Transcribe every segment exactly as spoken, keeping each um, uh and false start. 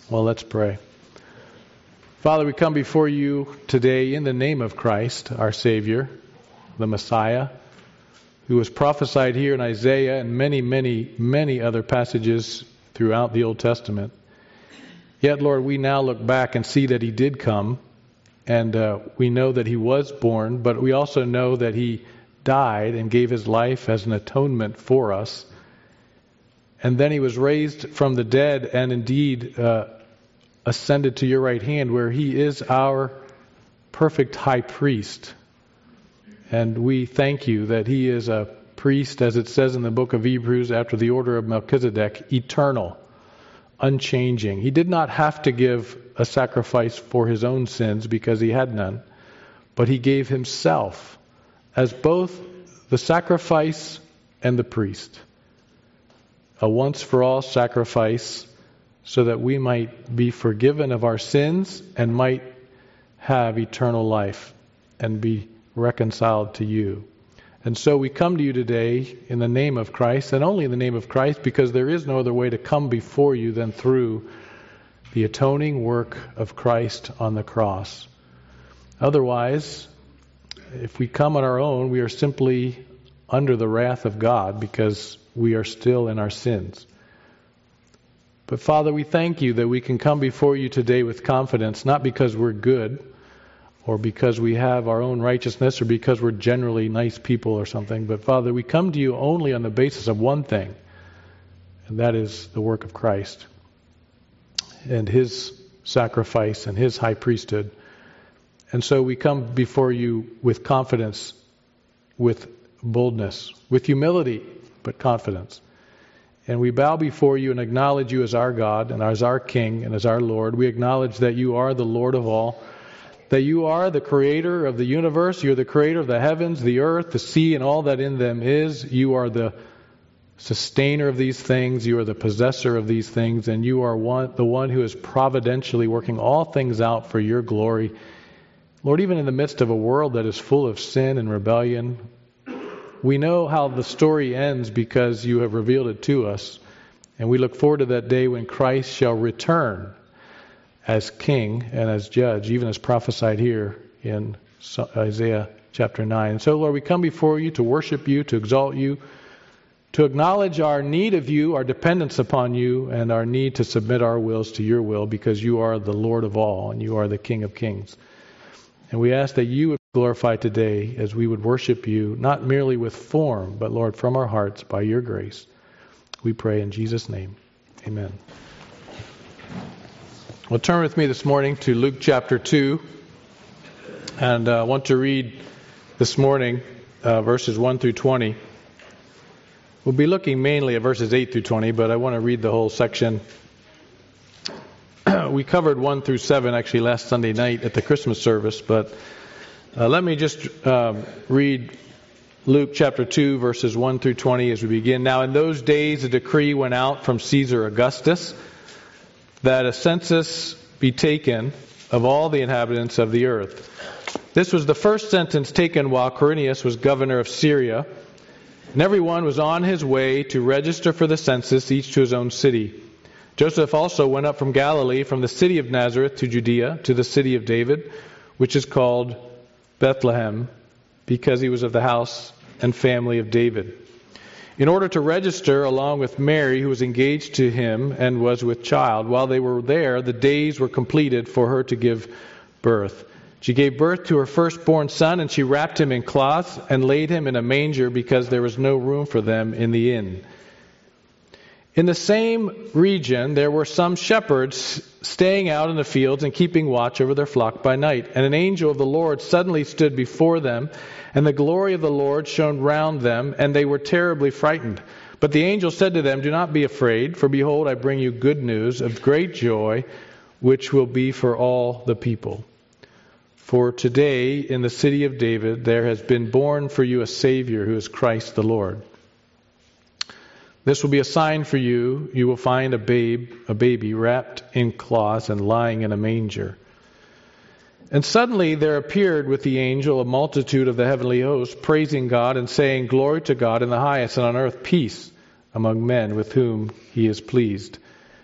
Well, let's pray. Father, we come before you today in the name of Christ, our Savior, the Messiah, who was prophesied here in Isaiah and many, many, many other passages throughout the Old Testament. Yet, Lord, we now look back and see that He did come, and uh, we know that He was born, but we also know that He died and gave His life as an atonement for us. And then He was raised from the dead and indeed uh, ascended to your right hand, where He is our perfect high priest. And we thank you that He is a priest, as it says in the book of Hebrews, after the order of Melchizedek, eternal, unchanging. He did not have to give a sacrifice for His own sins because He had none, but He gave Himself as both the sacrifice and the priest. A once-for-all sacrifice so that we might be forgiven of our sins and might have eternal life and be reconciled to you. And so we come to you today in the name of Christ, and only in the name of Christ, because there is no other way to come before you than through the atoning work of Christ on the cross. Otherwise, if we come on our own, we are simply under the wrath of God because we are still in our sins. But Father, we thank you that we can come before you today with confidence, not because we're good or because we have our own righteousness or because we're generally nice people or something, but Father, we come to you only on the basis of one thing, and that is the work of Christ and His sacrifice and His high priesthood. And so we come before you with confidence, with boldness, with humility, but confidence. And we bow before you and acknowledge you as our God and as our King and as our Lord. We acknowledge that you are the Lord of all, that you are the creator of the universe, you're the creator of the heavens, the earth, the sea, and all that in them is. You are the sustainer of these things, you are the possessor of these things, and you are one, the one who is providentially working all things out for your glory. Lord, even in the midst of a world that is full of sin and rebellion, we know how the story ends because you have revealed it to us. And we look forward to that day when Christ shall return as King and as Judge, even as prophesied here in Isaiah chapter nine. And so, Lord, we come before you to worship you, to exalt you, to acknowledge our need of you, our dependence upon you, and our need to submit our wills to your will because you are the Lord of all and you are the King of kings. And we ask that you would be glorified today as we would worship you, not merely with form, but, Lord, from our hearts by your grace. We pray in Jesus' name. Amen. Well, turn with me this morning to Luke chapter two. And I uh, want to read this morning uh, verses one through twenty. We'll be looking mainly at verses eight through twenty, but I want to read the whole section. We covered one through seven actually last Sunday night at the Christmas service, but uh, let me just uh, read Luke chapter two, verses one through twenty as we begin. Now in those days a decree went out from Caesar Augustus that a census be taken of all the inhabitants of the earth. This was the first census taken while Quirinius was governor of Syria, and everyone was on his way to register for the census, each to his own city. Joseph also went up from Galilee, from the city of Nazareth to Judea, to the city of David, which is called Bethlehem, because he was of the house and family of David, in order to register along with Mary, who was engaged to him and was with child. While they were there, the days were completed for her to give birth. She gave birth to her firstborn son, and she wrapped him in cloths and laid him in a manger because there was no room for them in the inn. In the same region, there were some shepherds staying out in the fields and keeping watch over their flock by night. And an angel of the Lord suddenly stood before them, and the glory of the Lord shone round them, and they were terribly frightened. But the angel said to them, "Do not be afraid, for behold, I bring you good news of great joy, which will be for all the people. For today, in the city of David, there has been born for you a Savior, who is Christ the Lord. This will be a sign for you. You will find a babe, a baby wrapped in cloths and lying in a manger." And suddenly there appeared with the angel a multitude of the heavenly host, praising God and saying, "Glory to God in the highest, and on earth peace among men with whom he is pleased."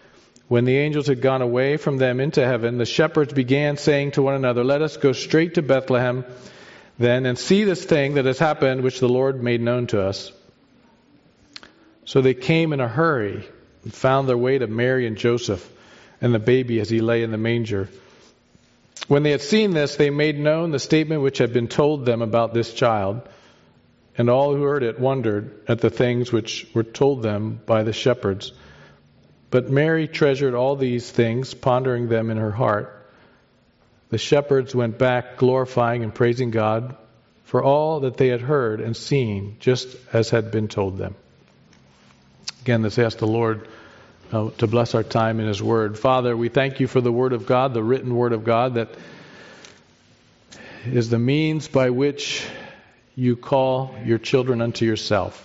When the angels had gone away from them into heaven, the shepherds began saying to one another, "Let us go straight to Bethlehem then and see this thing that has happened, which the Lord made known to us." So they came in a hurry and found their way to Mary and Joseph and the baby as he lay in the manger. When they had seen this, they made known the statement which had been told them about this child. And all who heard it wondered at the things which were told them by the shepherds. But Mary treasured all these things, pondering them in her heart. The shepherds went back, glorifying and praising God for all that they had heard and seen, just as had been told them. Again, let's ask the Lord uh, to bless our time in His Word. Father, we thank You for the Word of God, the written Word of God, that is the means by which You call Your children unto Yourself.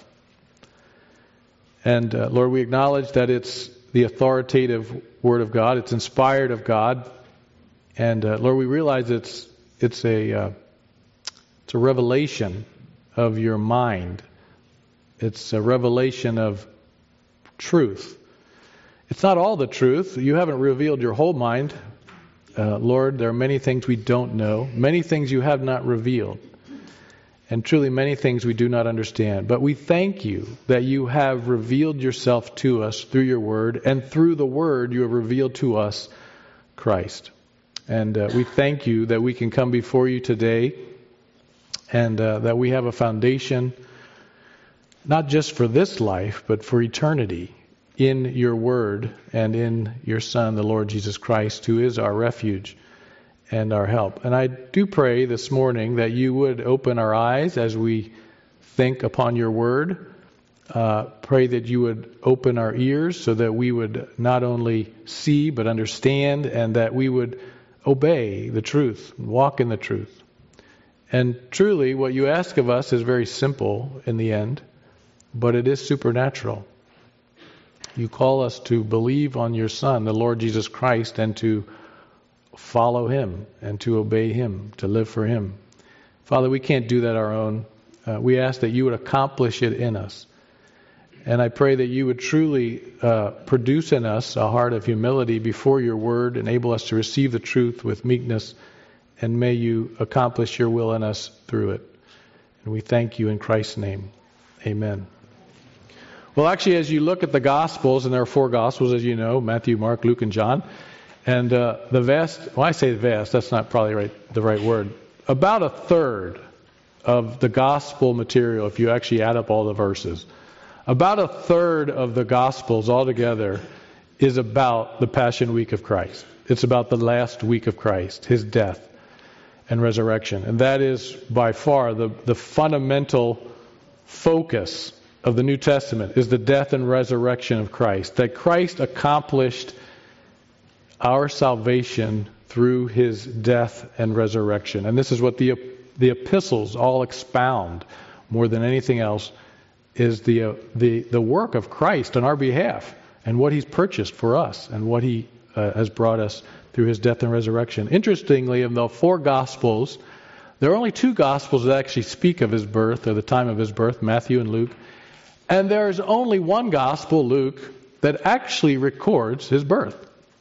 And uh, Lord, we acknowledge that it's the authoritative Word of God. It's inspired of God. And uh, Lord, we realize it's it's a uh, it's a revelation of Your mind. It's a revelation of truth. It's not all the truth. You haven't revealed Your whole mind. Uh, Lord, there are many things we don't know. Many things You have not revealed. And truly many things we do not understand. But we thank You that You have revealed Yourself to us through Your Word. And through the Word You have revealed to us Christ. And uh, we thank You that we can come before You today. And uh, that we have a foundation, not just for this life, but for eternity. In Your Word and in Your Son, the Lord Jesus Christ, who is our refuge and our help. And I do pray this morning that You would open our eyes as we think upon Your Word. Uh, pray that You would open our ears so that we would not only see but understand, and that we would obey the truth, walk in the truth. And truly what You ask of us is very simple in the end, but it is supernatural. You call us to believe on Your Son, the Lord Jesus Christ, and to follow Him and to obey Him, to live for Him. Father, we can't do that our own. Uh, we ask that You would accomplish it in us. And I pray that You would truly uh, produce in us a heart of humility before Your Word, enable us to receive the truth with meekness, and may You accomplish Your will in us through it. And we thank You in Christ's name. Amen. Well, actually, as you look at the Gospels, and there are four Gospels, as you know, Matthew, Mark, Luke, and John. And uh, the vast, well, I say vast, that's not probably right, the right word. About a third of the gospel material, if you actually add up all the verses, about a third of the Gospels altogether is about the Passion Week of Christ. It's about the last week of Christ, His death and resurrection. And that is by far the, the fundamental focus of the New Testament, is the death and resurrection of Christ. That Christ accomplished our salvation through His death and resurrection. And this is what the the epistles all expound more than anything else, is the uh, the the work of Christ on our behalf, and what He's purchased for us, and what He uh, has brought us through His death and resurrection. Interestingly, in the four Gospels, there are only two Gospels that actually speak of His birth, or the time of His birth, Matthew and Luke. And there's only one Gospel, Luke, that actually records His birth.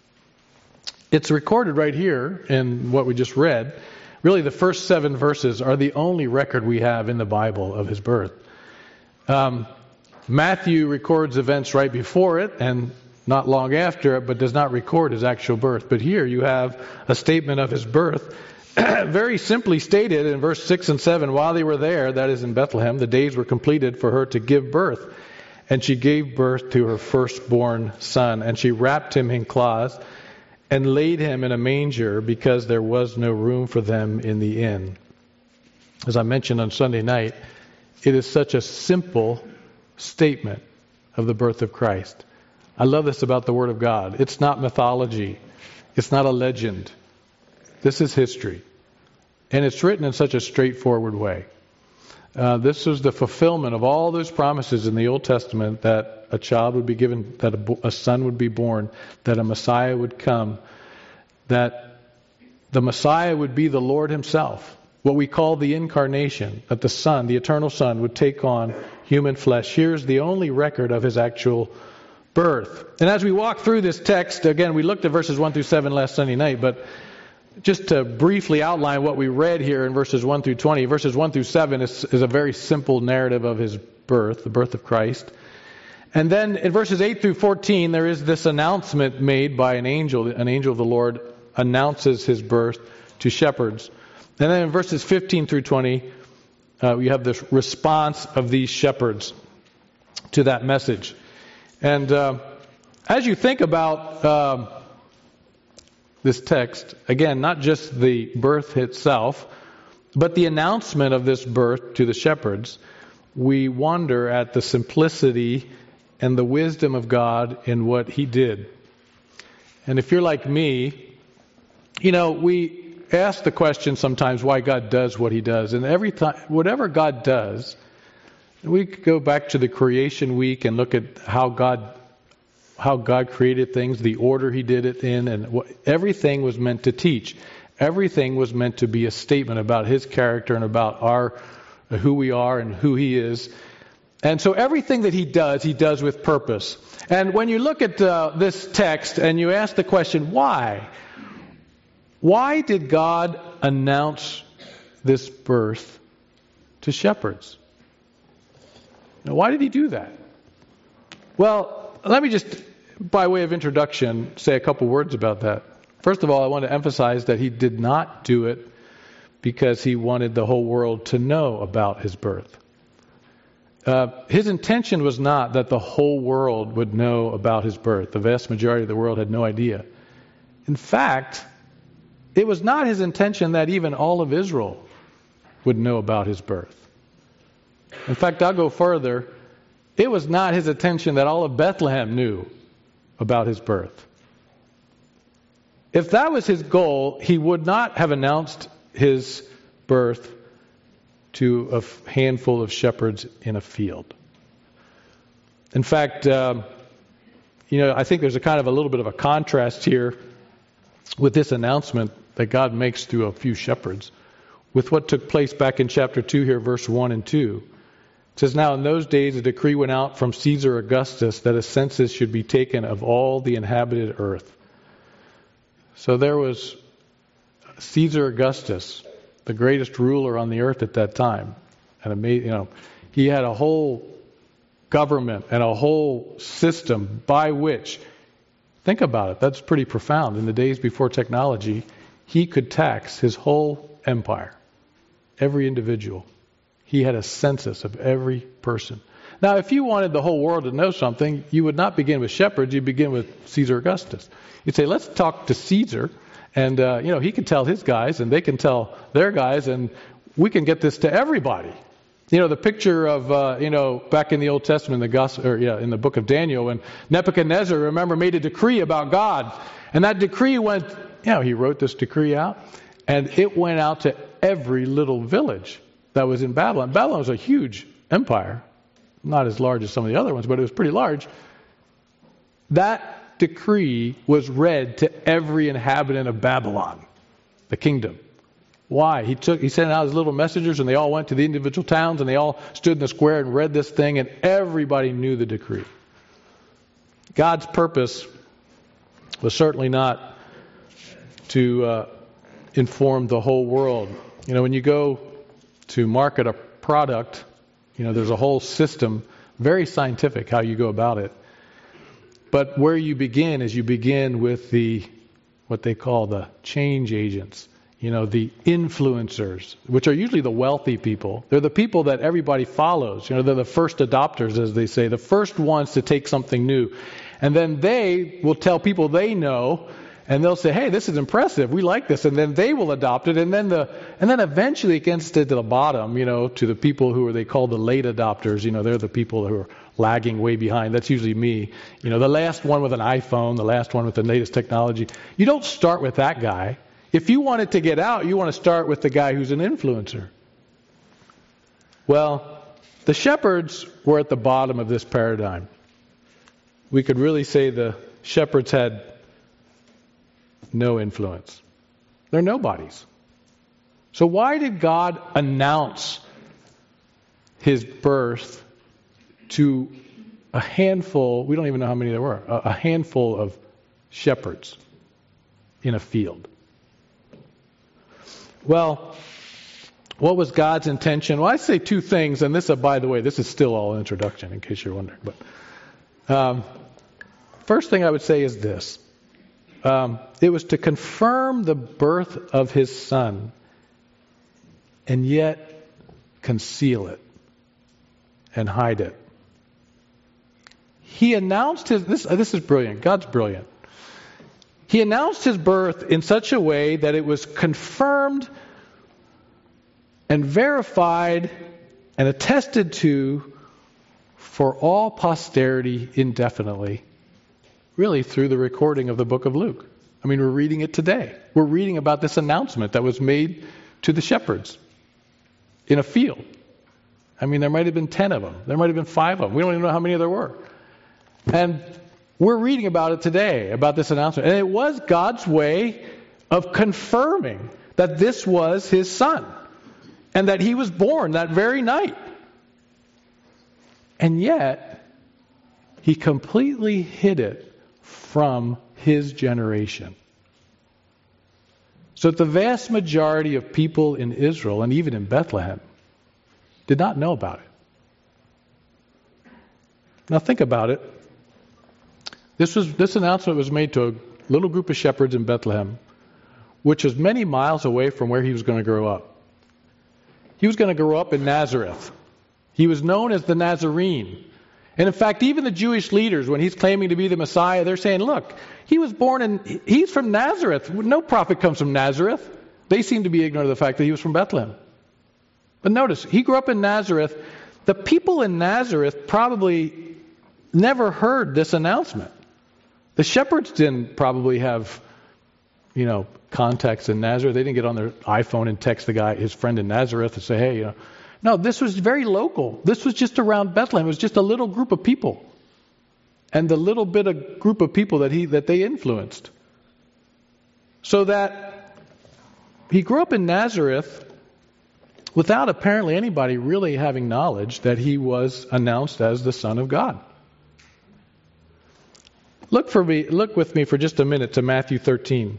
It's recorded right here in what we just read. Really, the first seven verses are the only record we have in the Bible of His birth. Um, Matthew records events right before it and not long after it, but does not record His actual birth. But here you have a statement of His birth, very simply stated in verse six and seven. While they were there, that is in Bethlehem, the days were completed for her to give birth. And she gave birth to her firstborn son, and she wrapped him in cloths and laid him in a manger, because there was no room for them in the inn. As I mentioned on Sunday night, it is such a simple statement of the birth of Christ. I love this about the Word of God. It's not mythology. It's not a legend. This is history. And it's written in such a straightforward way. Uh, this was the fulfillment of all those promises in the Old Testament, that a child would be given, that a, a son would be born, that a Messiah would come, that the Messiah would be the Lord Himself, what we call the incarnation, that the Son, the eternal Son, would take on human flesh. Here's the only record of His actual birth. And as we walk through this text, again, we looked at verses one through seven last Sunday night, but just to briefly outline what we read here in verses one through twenty, verses one through seven is, is a very simple narrative of his birth, the birth of Christ. And then in verses eight through fourteen, there is this announcement made by an angel. An angel of the Lord announces his birth to shepherds. And then in verses fifteen through twenty, uh, you have this response of these shepherds to that message. And uh, as you think about um, this text, again, not just the birth itself, but the announcement of this birth to the shepherds, we wonder at the simplicity and the wisdom of God in what He did. And if you're like me, you know, we ask the question sometimes why God does what He does. And every time, whatever God does, we could go back to the creation week and look at how God how God created things, the order He did it in, and what, everything was meant to teach. Everything was meant to be a statement about His character and about our who we are and who He is. And so everything that He does, He does with purpose. And when you look at uh, this text and you ask the question, why? Why did God announce this birth to shepherds? Now, why did He do that? Well, let me just, by way of introduction, say a couple words about that. First of all, I want to emphasize that He did not do it because He wanted the whole world to know about His birth. Uh, his intention was not that the whole world would know about His birth. The vast majority of the world had no idea. In fact, it was not His intention that even all of Israel would know about His birth. In fact, I'll go further. It was not His intention that all of Bethlehem knew about His birth. If that was His goal, He would not have announced His birth to a handful of shepherds in a field. In fact, um, you know, I think there's a kind of a little bit of a contrast here with this announcement that God makes through a few shepherds with what took place back in chapter two here, verse one and two. It says, "Now in those days a decree went out from Caesar Augustus that a census should be taken of all the inhabited earth." So there was Caesar Augustus, the greatest ruler on the earth at that time. And you know, he had a whole government and a whole system by which, think about it, that's pretty profound. In the days before technology, he could tax his whole empire, every individual. He had a census of every person. Now, if you wanted the whole world to know something, you would not begin with shepherds, you'd begin with Caesar Augustus. You'd say, let's talk to Caesar. And, uh, you know, he can tell his guys and they can tell their guys and we can get this to everybody. You know, the picture of, uh, you know, back in the Old Testament, in the gospel, or, yeah, in the book of Daniel, when Nebuchadnezzar, remember, made a decree about God. And that decree went, you know, he wrote this decree out and it went out to every little village that was in Babylon. Babylon was a huge empire. Not as large as some of the other ones, but it was pretty large. That decree was read to every inhabitant of Babylon, the kingdom. Why? He took, he sent out his little messengers and they all went to the individual towns and they all stood in the square and read this thing and everybody knew the decree. God's purpose was certainly not to uh, inform the whole world. You know, when you go to market a product, you know, there's a whole system, very scientific how you go about it. But where you begin is you begin with the, what they call the change agents, you know, the influencers, which are usually the wealthy people. They're the people that everybody follows. You know, they're the first adopters, as they say, the first ones to take something new. And then they will tell people they know, and they'll say, hey, this is impressive. We like this. And then they will adopt it. And then the and then eventually it gets to the bottom, you know, to the people who are they call the late adopters. You know, they're the people who are lagging way behind. That's usually me. You know, the last one with an iPhone, the last one with the latest technology. You don't start with that guy. If you want it to get out, you want to start with the guy who's an influencer. Well, the shepherds were at the bottom of this paradigm. We could really say the shepherds had no influence. They're nobodies. So why did God announce His birth to a handful, we don't even know how many there were, a, a handful of shepherds in a field. Well, what was God's intention? Well, I say two things, and this, uh, by the way, this is still all introduction, in case you're wondering. But um, first thing I would say is this. Um, it was to confirm the birth of his son, and yet conceal it and hide it. He announced his, this, this is brilliant, God's brilliant. He announced his birth in such a way that it was confirmed and verified and attested to for all posterity indefinitely, really through the recording of the book of Luke. I mean, we're reading it today. We're reading about this announcement that was made to the shepherds in a field. I mean, there might have been ten of them. There might have been five of them. We don't even know how many there were. And we're reading about it today, about this announcement. And it was God's way of confirming that this was his son and that he was born that very night. And yet, he completely hid it from his generation. So that the vast majority of people in Israel, and even in Bethlehem, did not know about it. Now think about it. This was this announcement was made to a little group of shepherds in Bethlehem, which was many miles away from where he was going to grow up. He was going to grow up in Nazareth. He was known as the Nazarene. And in fact, even the Jewish leaders, when he's claiming to be the Messiah, they're saying, look, he was born in, he's from Nazareth. No prophet comes from Nazareth. They seem to be ignorant of the fact that he was from Bethlehem. But notice, he grew up in Nazareth. The people in Nazareth probably never heard this announcement. The shepherds didn't probably have, you know, contacts in Nazareth. They didn't get on their iPhone and text the guy, his friend in Nazareth, and say, hey, you know. No, this was very local. This was just around Bethlehem. It was just a little group of people. And the little bit of group of people that he that they influenced. So that he grew up in Nazareth without apparently anybody really having knowledge that he was announced as the Son of God. Look for me, look with me for just a minute to Matthew thirteen.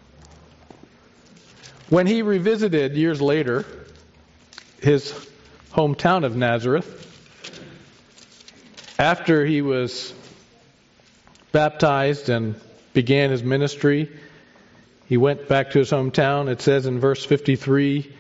When he revisited years later his hometown of Nazareth, after he was baptized and began his ministry, he went back to his hometown. It says in verse fifty-three,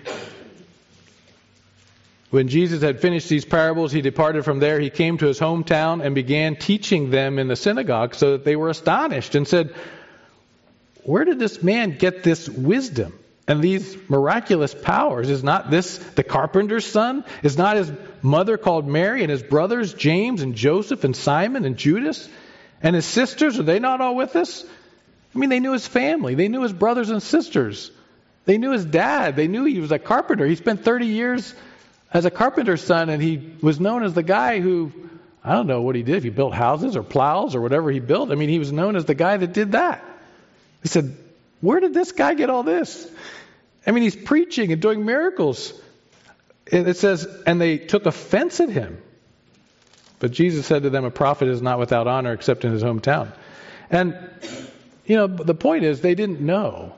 when Jesus had finished these parables, he departed from there. He came to his hometown and began teaching them in the synagogue, so that they were astonished and said, where did this man get this wisdom and these miraculous powers? Is not this the carpenter's son? Is not his mother called Mary, and his brothers James and Joseph and Simon and Judas? And his sisters, are they not all with us? I mean, they knew his family. They knew his brothers and sisters. They knew his dad. They knew he was a carpenter. He spent thirty years as a carpenter's son, and he was known as the guy who, I don't know what he did, if he built houses or plows or whatever he built. I mean, he was known as the guy that did that. He said, where did this guy get all this? I mean, he's preaching and doing miracles. And it says, and they took offense at him. But Jesus said to them, a prophet is not without honor except in his hometown. And, you know, the point is, they didn't know.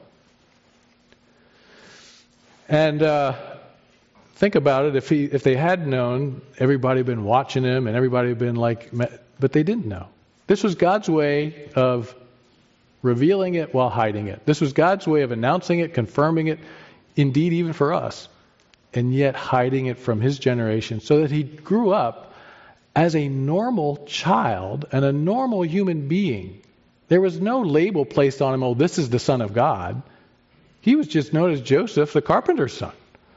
And uh, think about it. If he, if they had known, everybody had been watching him and everybody had been like, but they didn't know. This was God's way of revealing it while hiding it. This was God's way of announcing it, confirming it, indeed even for us, and yet hiding it from his generation so that he grew up as a normal child and a normal human being. There was no label placed on him, oh, this is the Son of God. He was just known as Joseph, the carpenter's son.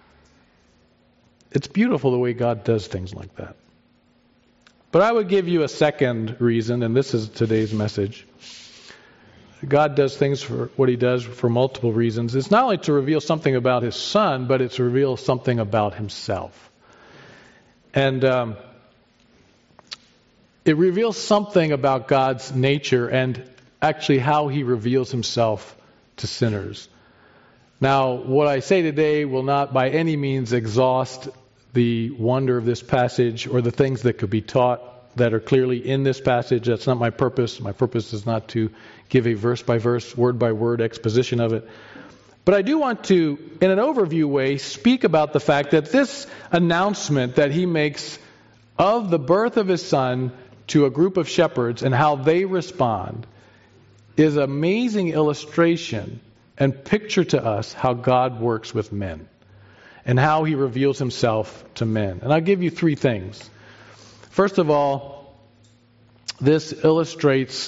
It's beautiful the way God does things like that. But I would give you a second reason, and this is today's message. God does things for what he does for multiple reasons. It's not only to reveal something about his son, but it's to reveal something about himself. And um, it reveals something about God's nature and actually how he reveals himself to sinners. Now, what I say today will not by any means exhaust the wonder of this passage or the things that could be taught that are clearly in this passage. That's not my purpose. My purpose is not to give a verse-by-verse, word-by-word exposition of it. But I do want to, in an overview way, speak about the fact that this announcement that he makes of the birth of his son to a group of shepherds and how they respond is an amazing illustration and picture to us how God works with men and how he reveals himself to men. And I'll give you three things. First of all, this illustrates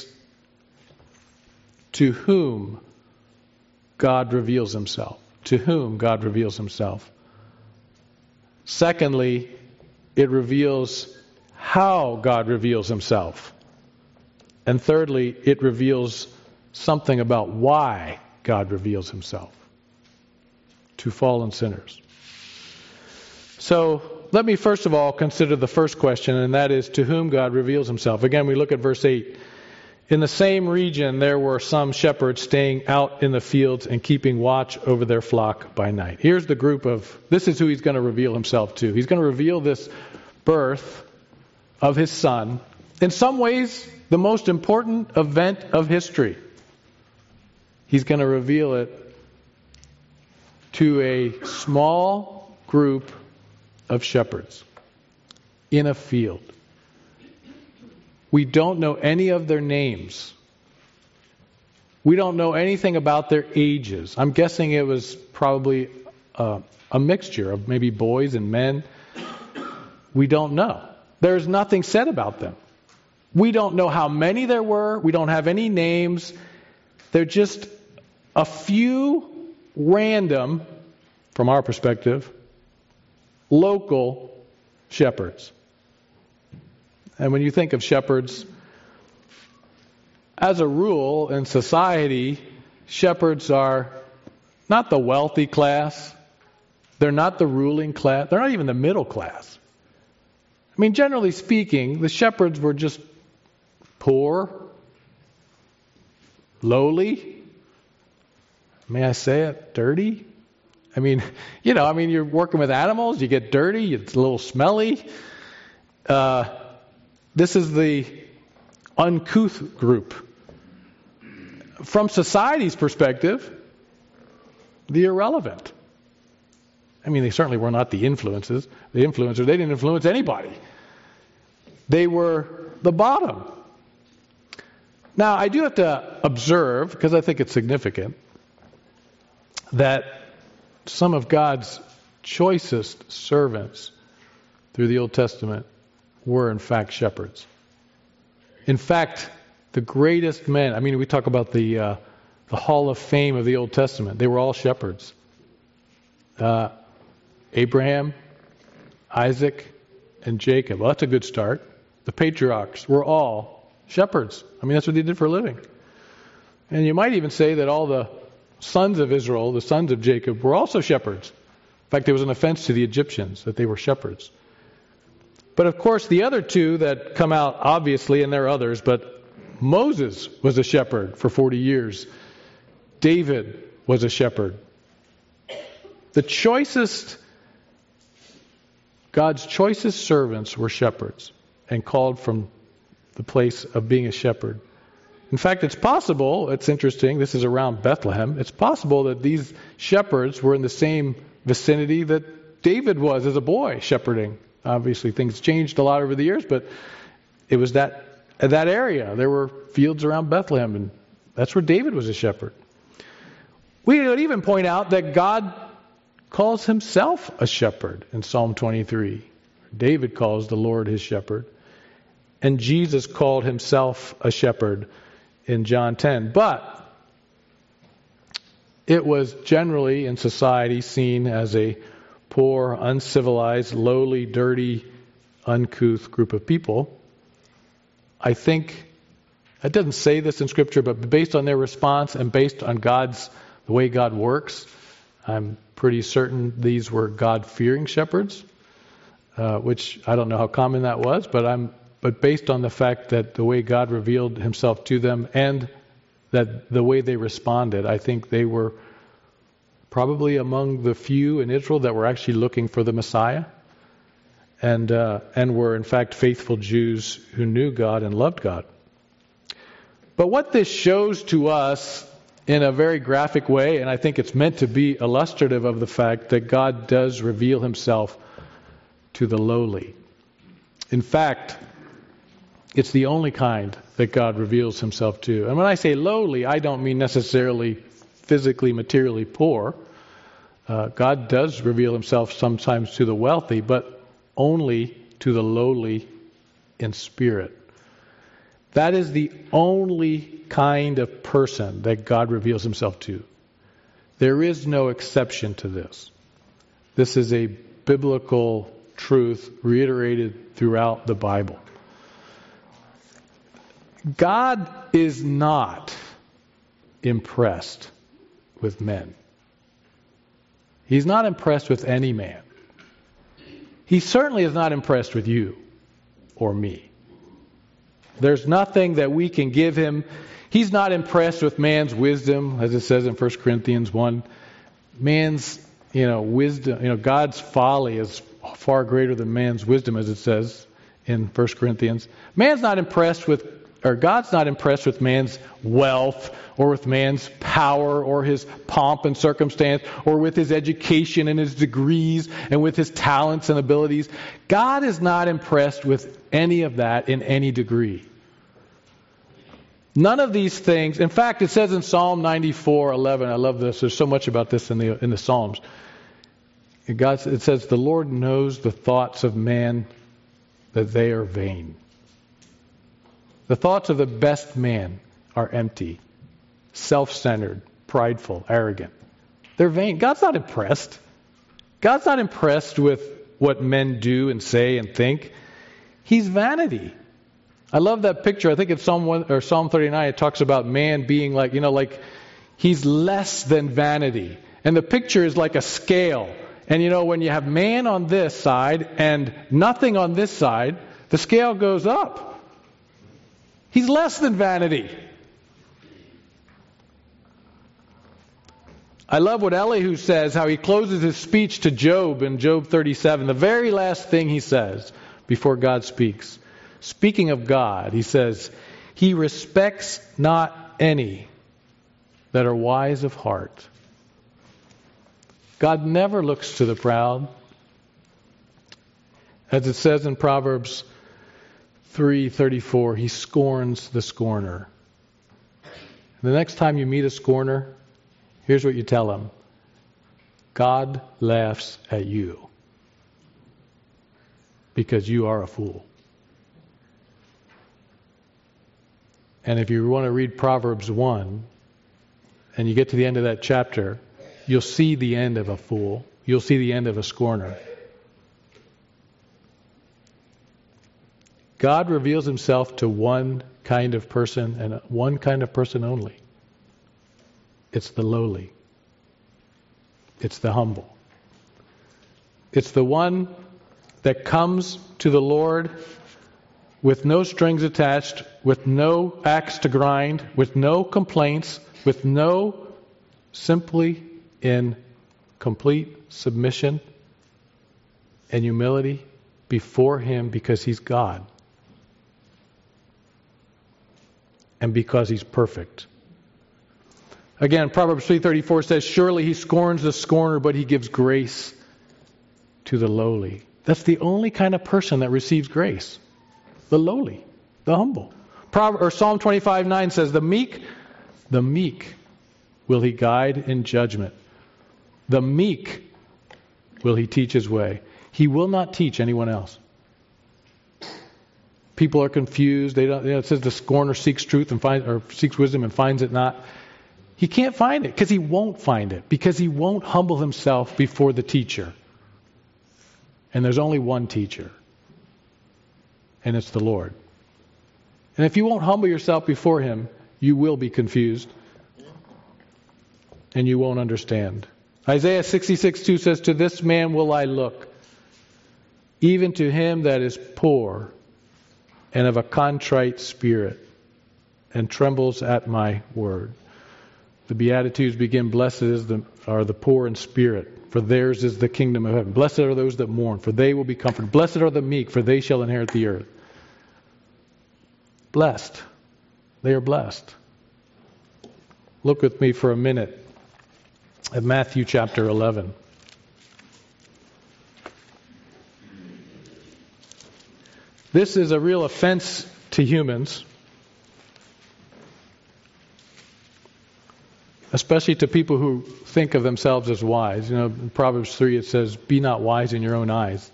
to whom God reveals himself. To whom God reveals himself. Secondly, it reveals how God reveals himself. And thirdly, it reveals something about why God reveals himself to fallen sinners. So let me first of all consider the first question, and that is to whom God reveals himself. Again, we look at verse eight. In the same region there were some shepherds staying out in the fields and keeping watch over their flock by night. Here's the group of, this is who he's going to reveal himself to. He's going to reveal this birth of his son. In some ways, the most important event of history. He's going to reveal it to a small group of shepherds in a field. We don't know any of their names. We don't know anything about their ages. I'm guessing it was probably a, a mixture of maybe boys and men. We don't know. There's nothing said about them. We don't know how many there were. We don't have any names. They're just a few random, from our perspective, local shepherds. And when you think of shepherds, as a rule in society, shepherds are not the wealthy class. They're not the ruling class. They're not even the middle class. I mean, generally speaking, the shepherds were just poor, lowly, may I say it, dirty. I mean, you know, I mean, you're working with animals, you get dirty, it's a little smelly. Uh, this is the uncouth group. From society's perspective, the irrelevant. I mean, they certainly were not the influences. The influencers, they didn't influence anybody. They were the bottom. Now, I do have to observe, because I think it's significant, that some of God's choicest servants through the Old Testament were in fact shepherds. In fact, the greatest men, I mean, we talk about the uh, the Hall of Fame of the Old Testament. They were all shepherds. Uh, Abraham, Isaac, and Jacob. Well, that's a good start. The patriarchs were all shepherds. I mean, that's what they did for a living. And you might even say that all the sons of Israel, the sons of Jacob, were also shepherds. In fact, there was an offense to the Egyptians that they were shepherds. But of course, the other two that come out, obviously, and there are others, but Moses was a shepherd for forty years. David was a shepherd. The choicest, God's choicest servants were shepherds and called from the place of being a shepherd. In fact, it's possible, it's interesting, this is around Bethlehem, it's possible that these shepherds were in the same vicinity that David was as a boy shepherding. Obviously, things changed a lot over the years, but it was that that area. There were fields around Bethlehem, and that's where David was a shepherd. We would even point out that God calls himself a shepherd in Psalm twenty-three. David calls the Lord his shepherd. And Jesus called himself a shepherd in John ten. But it was generally in society seen as a poor, uncivilized, lowly, dirty, uncouth group of people. I think, it doesn't say this in Scripture, but based on their response and based on God's, the way God works, I'm pretty certain these were God-fearing shepherds, uh, which I don't know how common that was, but I'm, but based on the fact that the way God revealed himself to them and that the way they responded, I think they were probably among the few in Israel that were actually looking for the Messiah. and uh, and were in fact faithful Jews who knew God and loved God. But what this shows to us in a very graphic way, and I think it's meant to be illustrative of the fact that God does reveal himself to the lowly. In fact, it's the only kind that God reveals himself to. And when I say lowly, I don't mean necessarily physically, materially poor. Uh, God does reveal himself sometimes to the wealthy, but only to the lowly in spirit. That is the only kind of person that God reveals himself to. There is no exception to this. This is a biblical truth reiterated throughout the Bible. God is not impressed with men. He's not impressed with any man. He certainly is not impressed with you or me. There's nothing that we can give him. He's not impressed with man's wisdom, as it says in First Corinthians one. Man's, you know, wisdom, you know, God's folly is far greater than man's wisdom, as it says in First Corinthians. Man's not impressed with, or God's not impressed with man's wealth or with man's power or his pomp and circumstance or with his education and his degrees and with his talents and abilities. God is not impressed with any of that in any degree. None of these things. In fact, it says in Psalm ninety-four eleven, I love this. There's so much about this in the in the Psalms. God, it says, the Lord knows the thoughts of man, that they are vain. The thoughts of the best man are empty, self-centered, prideful, arrogant. They're vain. God's not impressed. God's not impressed with what men do and say and think. He's vanity. I love that picture. I think it's Psalm one or Psalm thirty-nine. It talks about man being like, you know, like he's less than vanity. And the picture is like a scale. And you know, when you have man on this side and nothing on this side, the scale goes up. He's less than vanity. I love what Elihu says, how he closes his speech to Job in Job thirty-seven. The very last thing he says before God speaks. Speaking of God, he says, he respects not any that are wise of heart. God never looks to the proud. As it says in Proverbs three thirty-four, he scorns the scorner. The next time you meet a scorner, here's what you tell him. God laughs at you because you are a fool. And if you want to read Proverbs one, and you get to the end of that chapter, you'll see the end of a fool. You'll see the end of a scorner. God reveals himself to one kind of person and one kind of person only. It's the lowly. It's the humble. It's the one that comes to the Lord with no strings attached, with no axe to grind, with no complaints, with no, simply in complete submission and humility before him because he's God. And because he's perfect. Again, Proverbs three thirty-four says, surely he scorns the scorner, but he gives grace to the lowly. That's the only kind of person that receives grace. The lowly, the humble. Proverbs, or Psalm twenty-five nine says, the meek, the meek will he guide in judgment. The meek will he teach his way. He will not teach anyone else. People are confused. They don't. You know, it says the scorner seeks truth and finds, or seeks wisdom and finds it not. He can't find it because he won't find it because he won't humble himself before the teacher. And there's only one teacher, and it's the Lord. And if you won't humble yourself before him, you will be confused, and you won't understand. Isaiah sixty-six two says, to this man will I look, even to him that is poor and of a contrite spirit, and trembles at my word. The Beatitudes begin, blessed is the, are the poor in spirit, for theirs is the kingdom of heaven. Blessed are those that mourn, for they will be comforted. Blessed are the meek, for they shall inherit the earth. Blessed. They are blessed. Look with me for a minute at Matthew chapter eleven. This is a real offense to humans, especially to people who think of themselves as wise. You know, in Proverbs three it says, be not wise in your own eyes.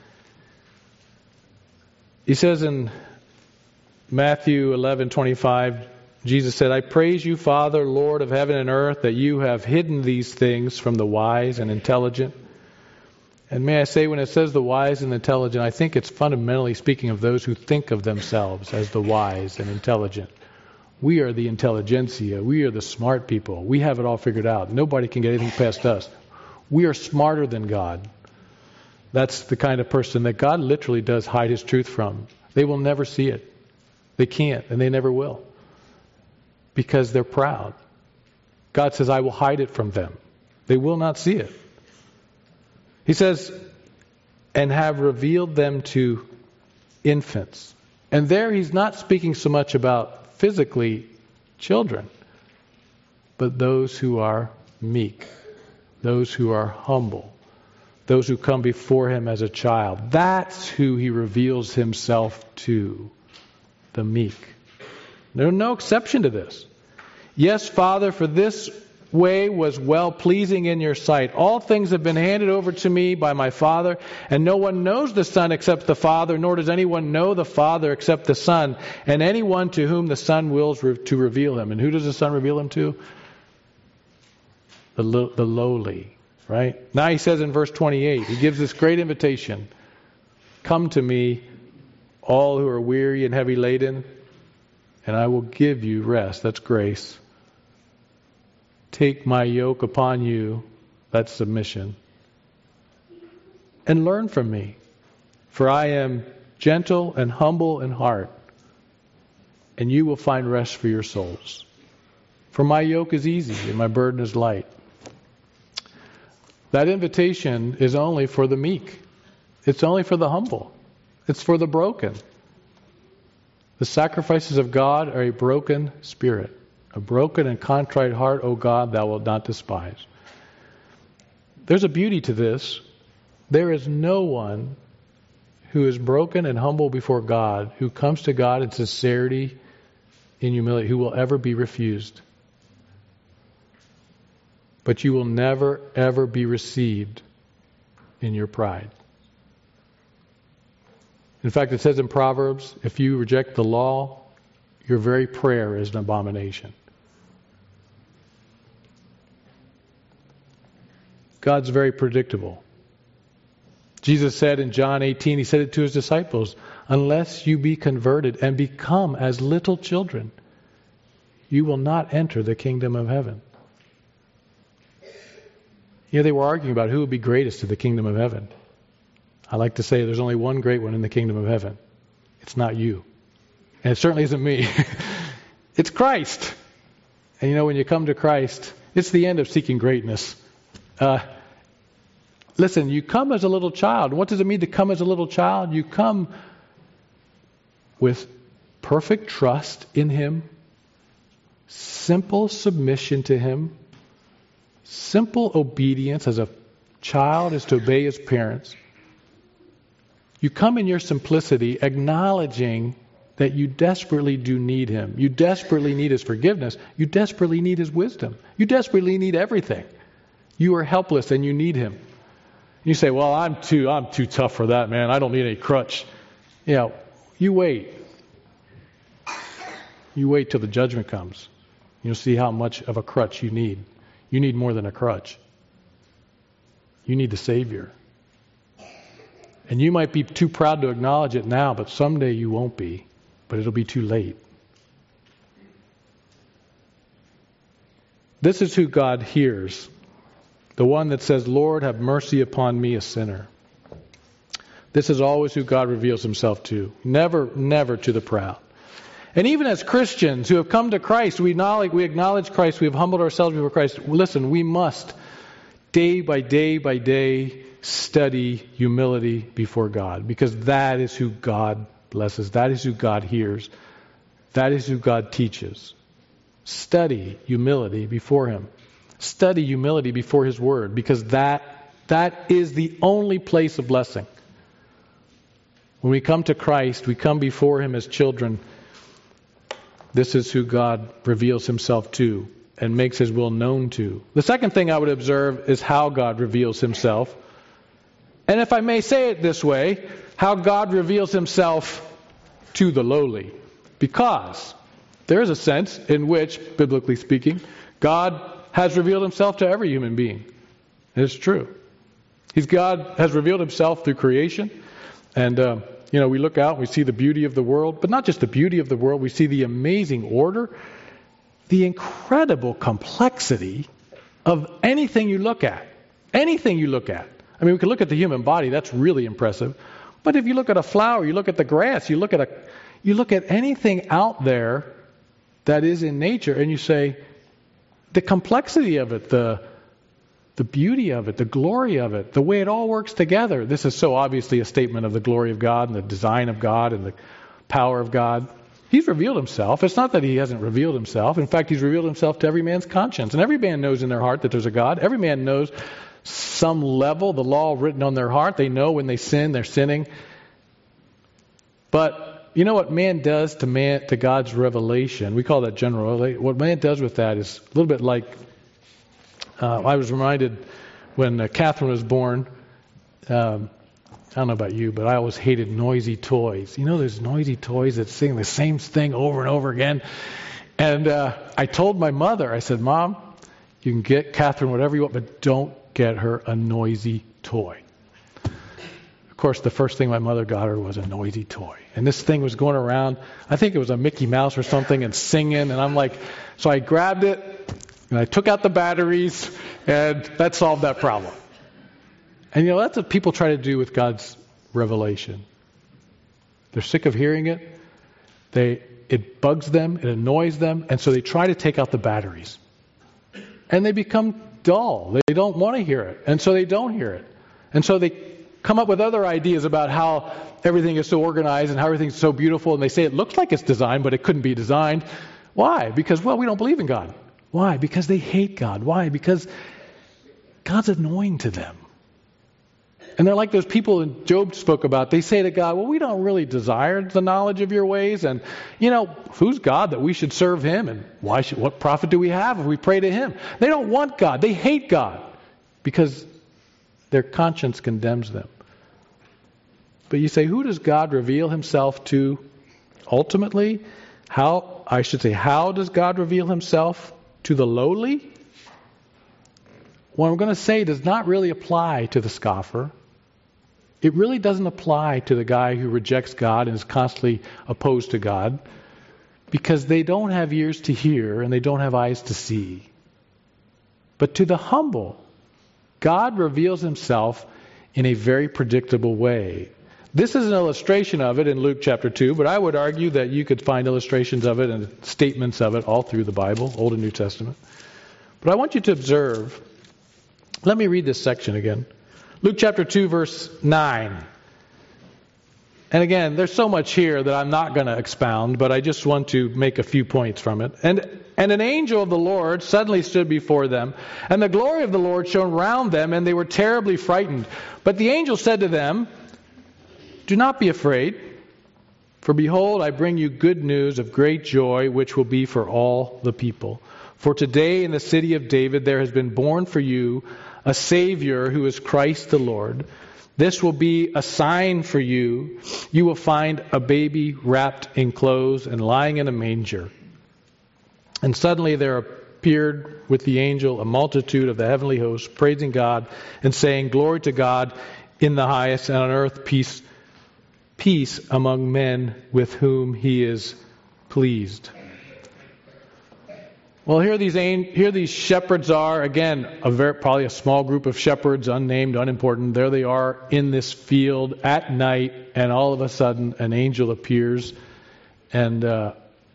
He says in Matthew eleven twenty-five, Jesus said, I praise you, Father, Lord of heaven and earth, that you have hidden these things from the wise and intelligent. And may I say, when it says the wise and intelligent, I think it's fundamentally speaking of those who think of themselves as the wise and intelligent. We are the intelligentsia. We are the smart people. We have it all figured out. Nobody can get anything past us. We are smarter than God. That's the kind of person that God literally does hide His truth from. They will never see it. They can't, and they never will. Because they're proud. God says, I will hide it from them. They will not see it. He says, and have revealed them to infants. And there He's not speaking so much about physically children, but those who are meek, those who are humble, those who come before Him as a child. That's who He reveals Himself to, the meek. There's no exception to this. Yes, Father, for this way was well pleasing in your sight. All things have been handed over to me by my Father, and no one knows the Son except the Father, nor does anyone know the Father except the Son, and anyone to whom the Son wills re- to reveal Him. And who does the Son reveal Him to? The, lo- the lowly, right? Now He says in verse twenty-eight, He gives this great invitation. Come to me, all who are weary and heavy laden, and I will give you rest. That's grace. Take my yoke upon you. That's submission. And learn from me. For I am gentle and humble in heart, and you will find rest for your souls. For my yoke is easy and my burden is light. That invitation is only for the meek. It's only for the humble. It's for the broken. The sacrifices of God are a broken spirit. A broken and contrite heart, O God, thou wilt not despise. There's a beauty to this. There is no one who is broken and humble before God, who comes to God in sincerity, in humility, who will ever be refused. But you will never, ever be received in your pride. In fact, it says in Proverbs, if you reject the law, your very prayer is an abomination. God's very predictable. Jesus said in John eighteen, He said it to His disciples, unless you be converted and become as little children, you will not enter the kingdom of heaven. You know, they were arguing about who would be greatest to the kingdom of heaven. I like to say there's only one great one in the kingdom of heaven. It's not you. And it certainly isn't me. It's Christ. And you know, when you come to Christ, it's the end of seeking greatness. Uh, listen, you come as a little child. What does it mean to come as a little child? You come with perfect trust in Him, simple submission to Him, simple obedience as a child is to obey his parents. You come in your simplicity acknowledging that you desperately do need Him. You desperately need His forgiveness. You desperately need His wisdom. You desperately need everything. You are helpless and you need Him. You say, well, I'm too I'm too tough for that, man. I don't need any crutch. You know, you wait. You wait till the judgment comes. You'll see how much of a crutch you need. You need more than a crutch. You need the Savior. And you might be too proud to acknowledge it now, but someday you won't be. But it'll be too late. This is who God hears. The one that says, Lord, have mercy upon me, a sinner. This is always who God reveals Himself to. Never, never to the proud. And even as Christians who have come to Christ, we acknowledge, we acknowledge Christ, we have humbled ourselves before Christ. Listen, we must, day by day by day, study humility before God, because that is who God blesses. That is who God hears. That is who God teaches. Study humility before Him. Study humility before His Word, because that that is the only place of blessing. When we come to Christ, we come before Him as children. This is who God reveals Himself to and makes His will known to. The second thing I would observe is how God reveals Himself. And if I may say it this way, how God reveals Himself to the lowly. Because there is a sense in which, biblically speaking, God has revealed Himself to every human being. And it's true. He's God has revealed Himself through creation. And, uh, you know, we look out and we see the beauty of the world. But not just the beauty of the world. We see the amazing order, the incredible complexity of anything you look at. Anything you look at. I mean, we can look at the human body. That's really impressive. But if you look at a flower, you look at the grass, you look at a, you look at anything out there that is in nature, and you say, the complexity of it, the the beauty of it, the glory of it, the way it all works together. This is so obviously a statement of the glory of God and the design of God and the power of God. He's revealed Himself. It's not that He hasn't revealed Himself. In fact, He's revealed Himself to every man's conscience. And every man knows in their heart that there's a God. Every man knows some level, the law written on their heart. They know when they sin, they're sinning. But you know what man does to man to God's revelation? We call that general. What man does with that is a little bit like, uh, I was reminded when uh, Catherine was born, um, I don't know about you, but I always hated noisy toys. You know, there's noisy toys that sing the same thing over and over again. And uh, I told my mother, I said, Mom, you can get Catherine whatever you want, but don't get her a noisy toy. Of course, the first thing my mother got her was a noisy toy. And this thing was going around, I think it was a Mickey Mouse or something, and singing. And I'm like, so I grabbed it, and I took out the batteries, and that solved that problem. And you know, that's what people try to do with God's revelation. They're sick of hearing it. They It bugs them, it annoys them, and so they try to take out the batteries. And they become dull. They don't want to hear it. And so they don't hear it. And so they come up with other ideas about how everything is so organized and how everything's so beautiful. And they say it looks like it's designed, but it couldn't be designed. Why? Because, well, we don't believe in God. Why? Because they hate God. Why? Because God's annoying to them. And they're like those people that Job spoke about. They say to God, well, we don't really desire the knowledge of your ways. And, you know, who's God that we should serve Him? And why should, what profit do we have if we pray to Him? They don't want God. They hate God because their conscience condemns them. But you say, who does God reveal Himself to ultimately? How, I should say, how does God reveal Himself to the lowly? What I'm going to say does not really apply to the scoffer. It really doesn't apply to the guy who rejects God and is constantly opposed to God, because they don't have ears to hear and they don't have eyes to see. But to the humble, God reveals Himself in a very predictable way. This is an illustration of it in Luke chapter two, but I would argue that you could find illustrations of it and statements of it all through the Bible, Old and New Testament. But I want you to observe. Let me read this section again. Luke chapter two, verse nine. And again, there's so much here that I'm not going to expound, but I just want to make a few points from it. And and an angel of the Lord suddenly stood before them, and the glory of the Lord shone round them, and they were terribly frightened. But the angel said to them, do not be afraid, for behold, I bring you good news of great joy, which will be for all the people. For today in the city of David there has been born for you a Savior who is Christ the Lord. This will be a sign for you. You will find a baby wrapped in clothes and lying in a manger. And suddenly there appeared with the angel a multitude of the heavenly hosts, praising God and saying, glory to God in the highest, and on earth peace, peace among men with whom He is pleased. Well, here these here these shepherds are, again, a very, probably a small group of shepherds, unnamed, unimportant. There they are in this field at night, and all of a sudden an angel appears, and uh,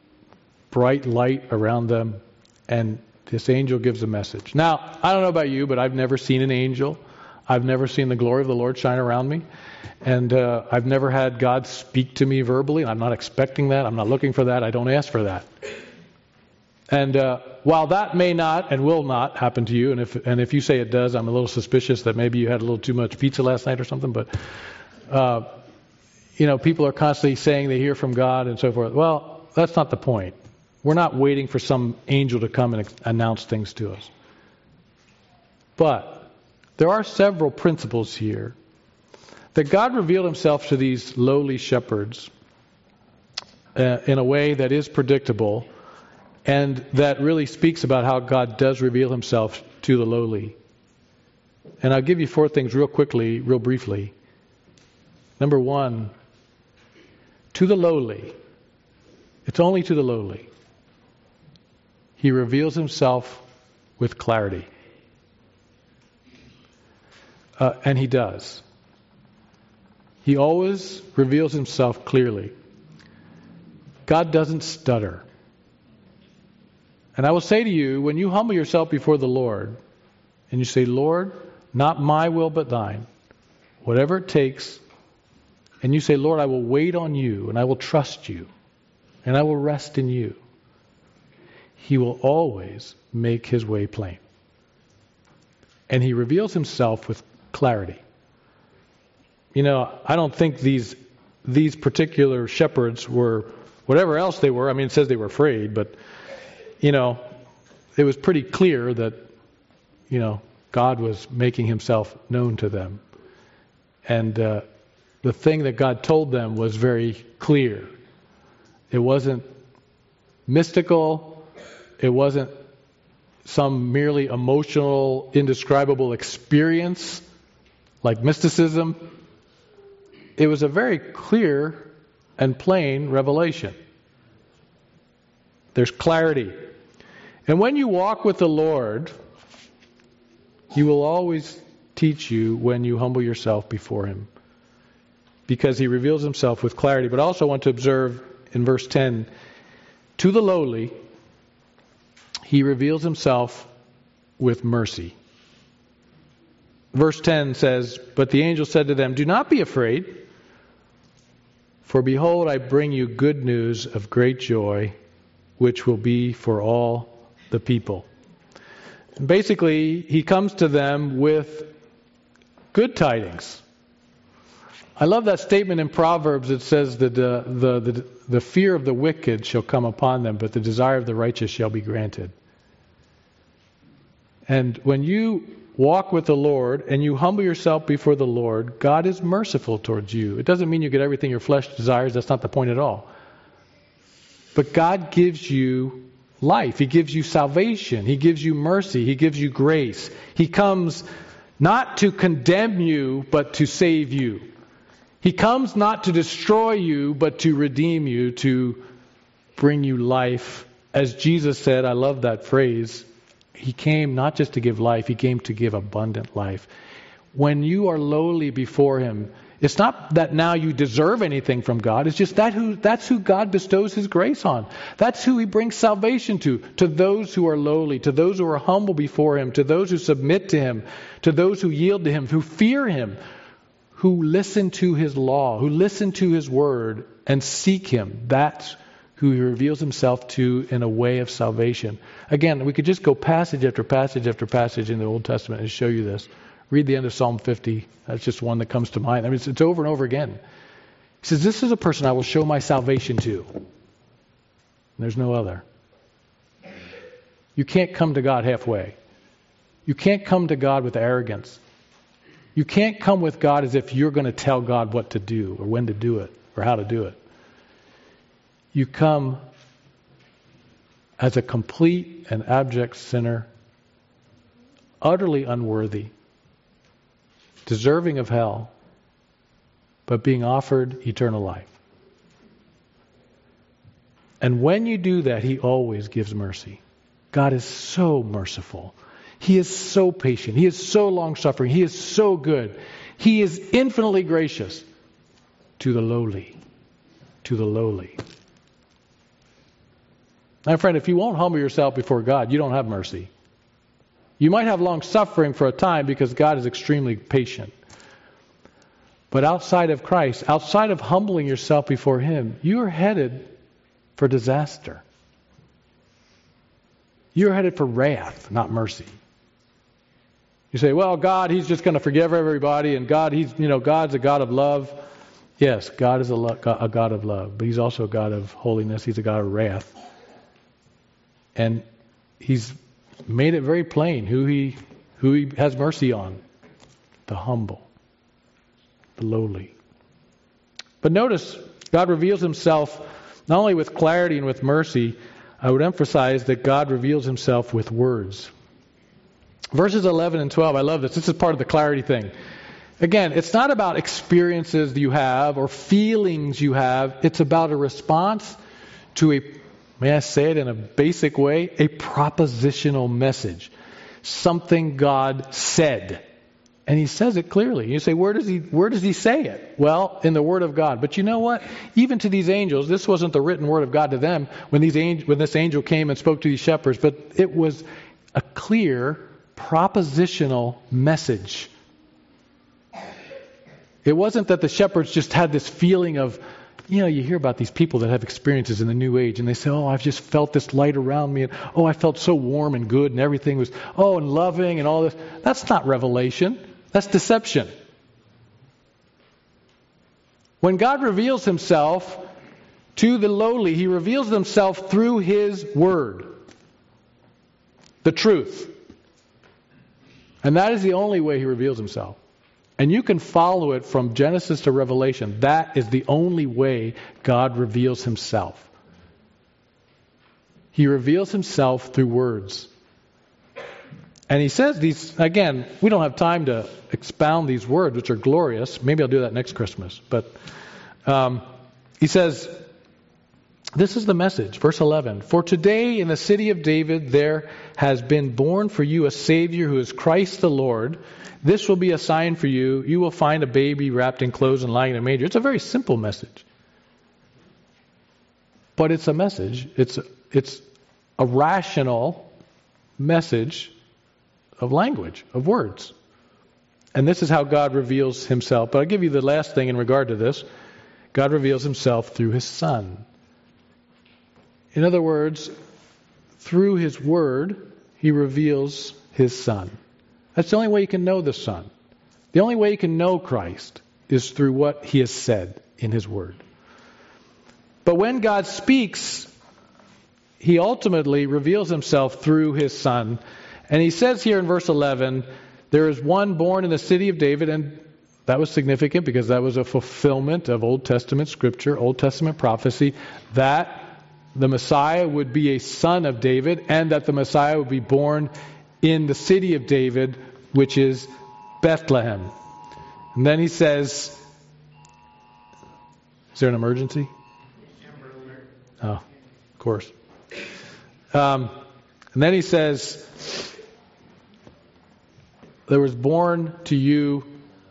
bright light around them, and this angel gives a message. Now, I don't know about you, but I've never seen an angel. I've never seen the glory of the Lord shine around me. And uh, I've never had God speak to me verbally. I'm not expecting that. I'm not looking for that. I don't ask for that. And uh, while that may not and will not happen to you, and if and if you say it does, I'm a little suspicious that maybe you had a little too much pizza last night or something. But, uh, you know, people are constantly saying they hear from God and so forth. Well, that's not the point. We're not waiting for some angel to come and announce things to us. But there are several principles here that God revealed himself to these lowly shepherds uh, in a way that is predictable and that really speaks about how God does reveal himself to the lowly. And I'll give you four things real quickly, real briefly. Number one, to the lowly. It's only to the lowly. He reveals himself with clarity. Uh, and he does. He always reveals himself clearly. God doesn't stutter. And I will say to you, when you humble yourself before the Lord, and you say, Lord, not my will but thine, whatever it takes, and you say, Lord, I will wait on you, and I will trust you, and I will rest in you, he will always make his way plain. And he reveals himself with clarity. You know, I don't think these these particular shepherds were, whatever else they were, I mean, it says they were afraid, but, you know, it was pretty clear that, you know, God was making himself known to them. And uh, the thing that God told them was very clear. It wasn't mystical. It wasn't some merely emotional, indescribable experience like mysticism. It was a very clear and plain revelation. There's clarity. And when you walk with the Lord, he will always teach you when you humble yourself before him, because he reveals himself with clarity. But I also want to observe in verse ten, to the lowly, he reveals himself with mercy. Verse ten says, but the angel said to them, do not be afraid, for behold, I bring you good news of great joy, which will be for all the people. And basically, he comes to them with good tidings. I love that statement in Proverbs. It says that uh, the, the, the fear of the wicked shall come upon them, but the desire of the righteous shall be granted. And when you walk with the Lord and you humble yourself before the Lord, God is merciful towards you. It doesn't mean you get everything your flesh desires. That's not the point at all. But God gives you life. He gives you salvation. He gives you mercy. He gives you grace. He comes not to condemn you, but to save you. He comes not to destroy you, but to redeem you, to bring you life. As Jesus said, I love that phrase, he came not just to give life, he came to give abundant life. When you are lowly before him, it's not that now you deserve anything from God. It's just that who that's who God bestows his grace on. That's who he brings salvation to. To those who are lowly, to those who are humble before him, to those who submit to him, to those who yield to him, who fear him, who listen to his law, who listen to his word and seek him. That's who he reveals himself to in a way of salvation. Again, we could just go passage after passage after passage in the Old Testament and show you this. Read the end of Psalm fifty. That's just one that comes to mind. I mean, it's, it's over and over again. He says, this is a person I will show my salvation to. And there's no other. You can't come to God halfway. You can't come to God with arrogance. You can't come with God as if you're going to tell God what to do or when to do it or how to do it. You come as a complete and abject sinner, utterly unworthy, deserving of hell, but being offered eternal life. And when you do that, he always gives mercy. God is so merciful. He is so patient. He is so long-suffering. He is so good. He is infinitely gracious to the lowly. To the lowly. My friend, if you won't humble yourself before God, you don't have mercy. You might have long suffering for a time because God is extremely patient. But outside of Christ, outside of humbling yourself before Him, you are headed for disaster. You're headed for wrath, not mercy. You say, well, God, He's just going to forgive everybody, and God, He's, you know, God's a God of love. Yes, God is a, lo- a God of love, but He's also a God of holiness. He's a God of wrath. And He's made it very plain who He who He has mercy on. The humble, the lowly. But notice, God reveals Himself not only with clarity and with mercy. I would emphasize that God reveals Himself with words. Verses eleven and twelve, I love this. This is part of the clarity thing. Again, it's not about experiences you have or feelings you have. It's about a response to a, may I say it in a basic way, a propositional message. Something God said. And He says it clearly. You say, where does he where does he say it? Well, in the Word of God. But you know what? Even to these angels, this wasn't the written Word of God to them when these angel, when this angel came and spoke to these shepherds, but it was a clear propositional message. It wasn't that the shepherds just had this feeling of, you know, you hear about these people that have experiences in the New Age, and they say, oh, I've just felt this light around me, and oh, I felt so warm and good, and everything was, oh, and loving, and all this. That's not revelation. That's deception. When God reveals Himself to the lowly, He reveals Himself through His Word. The truth. And that is the only way He reveals Himself. And you can follow it from Genesis to Revelation. That is the only way God reveals Himself. He reveals Himself through words. And He says these, again, we don't have time to expound these words, which are glorious. Maybe I'll do that next Christmas. But um, He says, this is the message, verse eleven. For today in the city of David there has been born for you a Savior who is Christ the Lord. This will be a sign for you. You will find a baby wrapped in clothes and lying in a manger. It's a very simple message. But it's a message. It's a, it's a rational message of language, of words. And this is how God reveals Himself. But I'll give you the last thing in regard to this. God reveals Himself through His Son. In other words, through His Word, He reveals His Son. That's the only way you can know the Son. The only way you can know Christ is through what He has said in His Word. But when God speaks, He ultimately reveals Himself through His Son. And He says here in verse eleven, there is one born in the city of David, and that was significant because that was a fulfillment of Old Testament scripture, Old Testament prophecy, that the Messiah would be a son of David and that the Messiah would be born in the city of David, which is Bethlehem. And then He says, is there an emergency? Oh, of course. Um, and then He says, there was born to you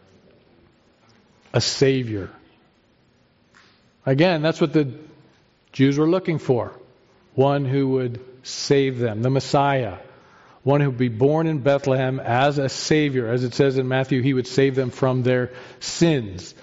a Savior. Again, that's what the Jews were looking for. One who would save them, the Messiah. One who would be born in Bethlehem as a Savior. As it says in Matthew, He would save them from their sins.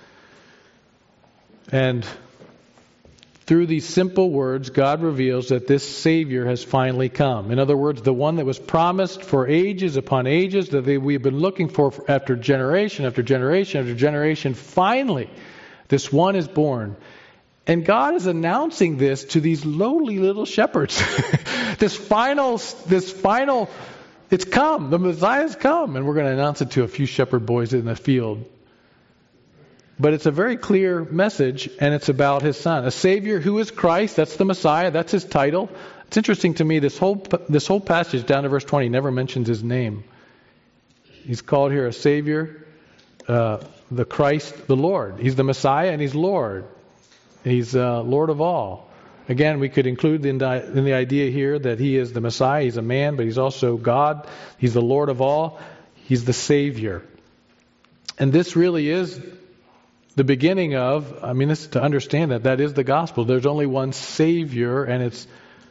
And through these simple words, God reveals that this Savior has finally come. In other words, the one that was promised for ages upon ages, that we've been looking for after generation after generation after generation, finally, this one is born. And God is announcing this to these lowly little shepherds. this final, this final, it's come. The Messiah's come. And we're going to announce it to a few shepherd boys in the field. But it's a very clear message, and it's about His Son. A Savior who is Christ, that's the Messiah, that's His title. It's interesting to me, this whole this whole passage down to verse twenty never mentions His name. He's called here a Savior, uh, the Christ, the Lord. He's the Messiah and He's Lord. He's uh, Lord of all. Again, we could include in the, in the idea here that He is the Messiah. He's a man, but He's also God. He's the Lord of all. He's the Savior. And this really is the beginning of, I mean, this, to understand that, that is the gospel. There's only one Savior, and it's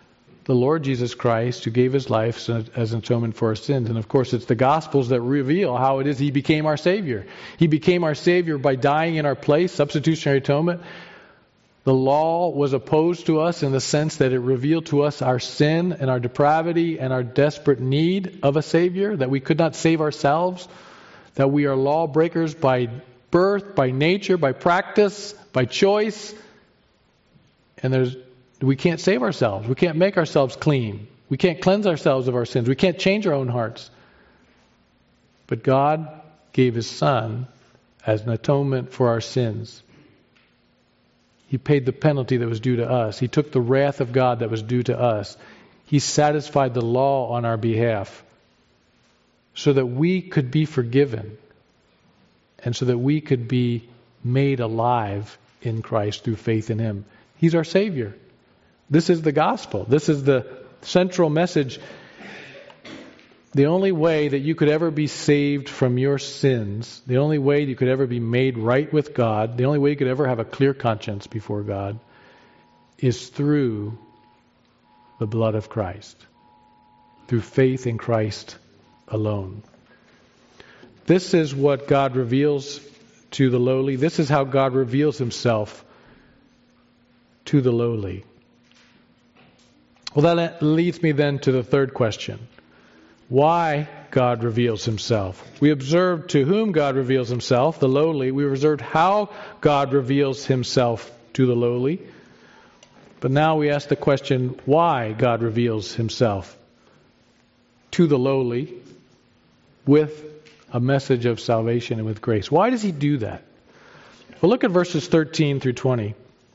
the Lord Jesus Christ, who gave his life as an atonement for our sins. And of course, it's the Gospels that reveal how it is he became our Savior. He became our Savior by dying in our place, substitutionary atonement. The law was opposed to us in the sense that it revealed to us our sin and our depravity and our desperate need of a Savior, that we could not save ourselves, that we are lawbreakers by birth, by nature, by practice, by choice. And there's we can't save ourselves. We can't make ourselves clean. We can't cleanse ourselves of our sins. We can't change our own hearts. But God gave his Son as an atonement for our sins. He paid the penalty that was due to us. He took the wrath of God that was due to us. He satisfied the law on our behalf so that we could be forgiven and so that we could be made alive in Christ through faith in him. He's our Savior. This is the gospel. This is the central message. The only way that you could ever be saved from your sins, the only way you could ever be made right with God, the only way you could ever have a clear conscience before God is through the blood of Christ, through faith in Christ alone. This is what God reveals to the lowly. This is how God reveals himself to the lowly. Well, that leads me then to the third question. Why God reveals himself. We observed to whom God reveals himself, the lowly. We observed how God reveals himself to the lowly. But now we ask the question, why God reveals himself to the lowly with a message of salvation and with grace. Why does he do that? Well, look at verses thirteen through twenty.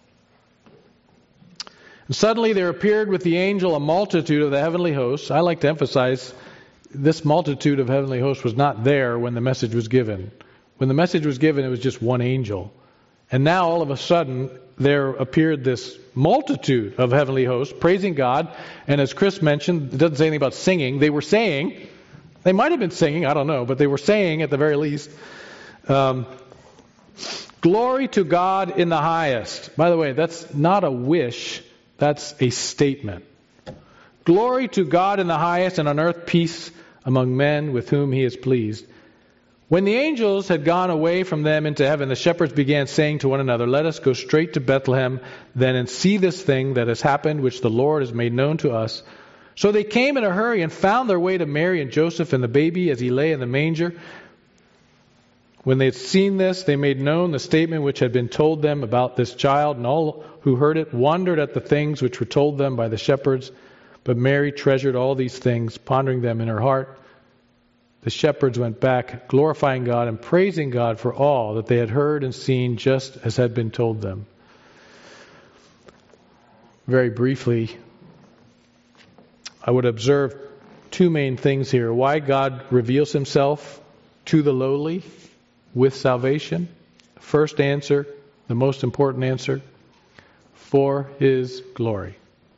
And suddenly there appeared with the angel a multitude of the heavenly hosts. I like to emphasize this multitude of heavenly hosts was not there when the message was given. When the message was given, it was just one angel. And now all of a sudden there appeared this multitude of heavenly hosts praising God. And as Chris mentioned, it doesn't say anything about singing. They were saying, they might have been singing, I don't know, but they were saying at the very least, um, glory to God in the highest. By the way, that's not a wish. That's a statement. Glory to God in the highest, and on earth peace among men with whom he is pleased. When the angels had gone away from them into heaven, the shepherds began saying to one another, let us go straight to Bethlehem then and see this thing that has happened, which the Lord has made known to us. So they came in a hurry and found their way to Mary and Joseph and the baby as he lay in the manger. When they had seen this, they made known the statement which had been told them about this child, and all who heard it wondered at the things which were told them by the shepherds. But Mary treasured all these things, pondering them in her heart. The shepherds went back, glorifying God and praising God for all that they had heard and seen, just as had been told them. Very briefly, I would observe two main things here. Why God reveals himself to the lowly with salvation. First answer, the most important answer, for his glory.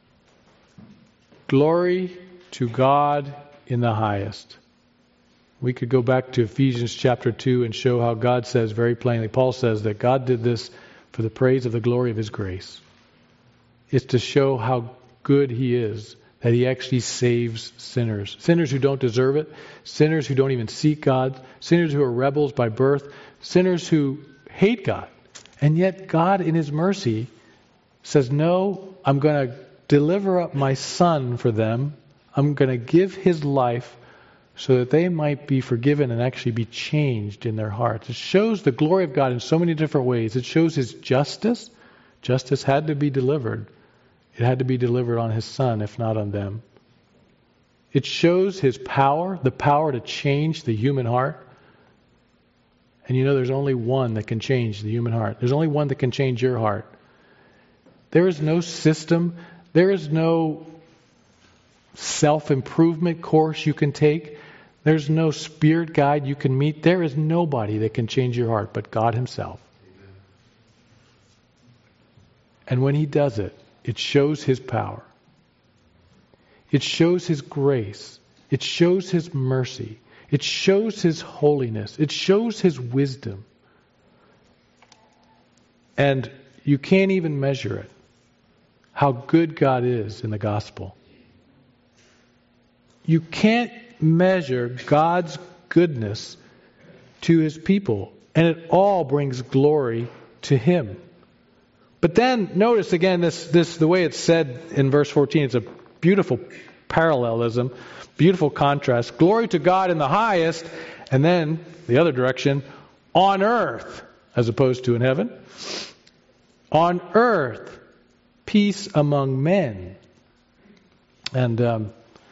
Glory to God in the highest. We could go back to Ephesians chapter two and show how God says very plainly, Paul says that God did this for the praise of the glory of his grace. It's to show how good he is, that he actually saves sinners. Sinners who don't deserve it, sinners who don't even seek God, sinners who are rebels by birth, sinners who hate God. And yet God in his mercy says, no, I'm going to deliver up my Son for them. I'm going to give his life so that they might be forgiven and actually be changed in their hearts. It shows the glory of God in so many different ways. It shows his justice. Justice had to be delivered. It had to be delivered on his Son, if not on them. It shows his power, the power to change the human heart. And you know, there's only one that can change the human heart. There's only one that can change your heart. There is no system. There is no self-improvement course you can take. There's no spirit guide you can meet. There is nobody that can change your heart but God himself. Amen. And when he does it, it shows his power. It shows his grace. It shows his mercy. It shows his holiness. It shows his wisdom. And you can't even measure it, how good God is in the gospel. you can't measure God's goodness to His people. And it all brings glory to Him. But then notice again this, this the way it's said in verse fourteen. It's a beautiful parallelism, beautiful contrast. Glory to God in the highest, and then the other direction, on earth, as opposed to in heaven. On earth, peace among men. And um,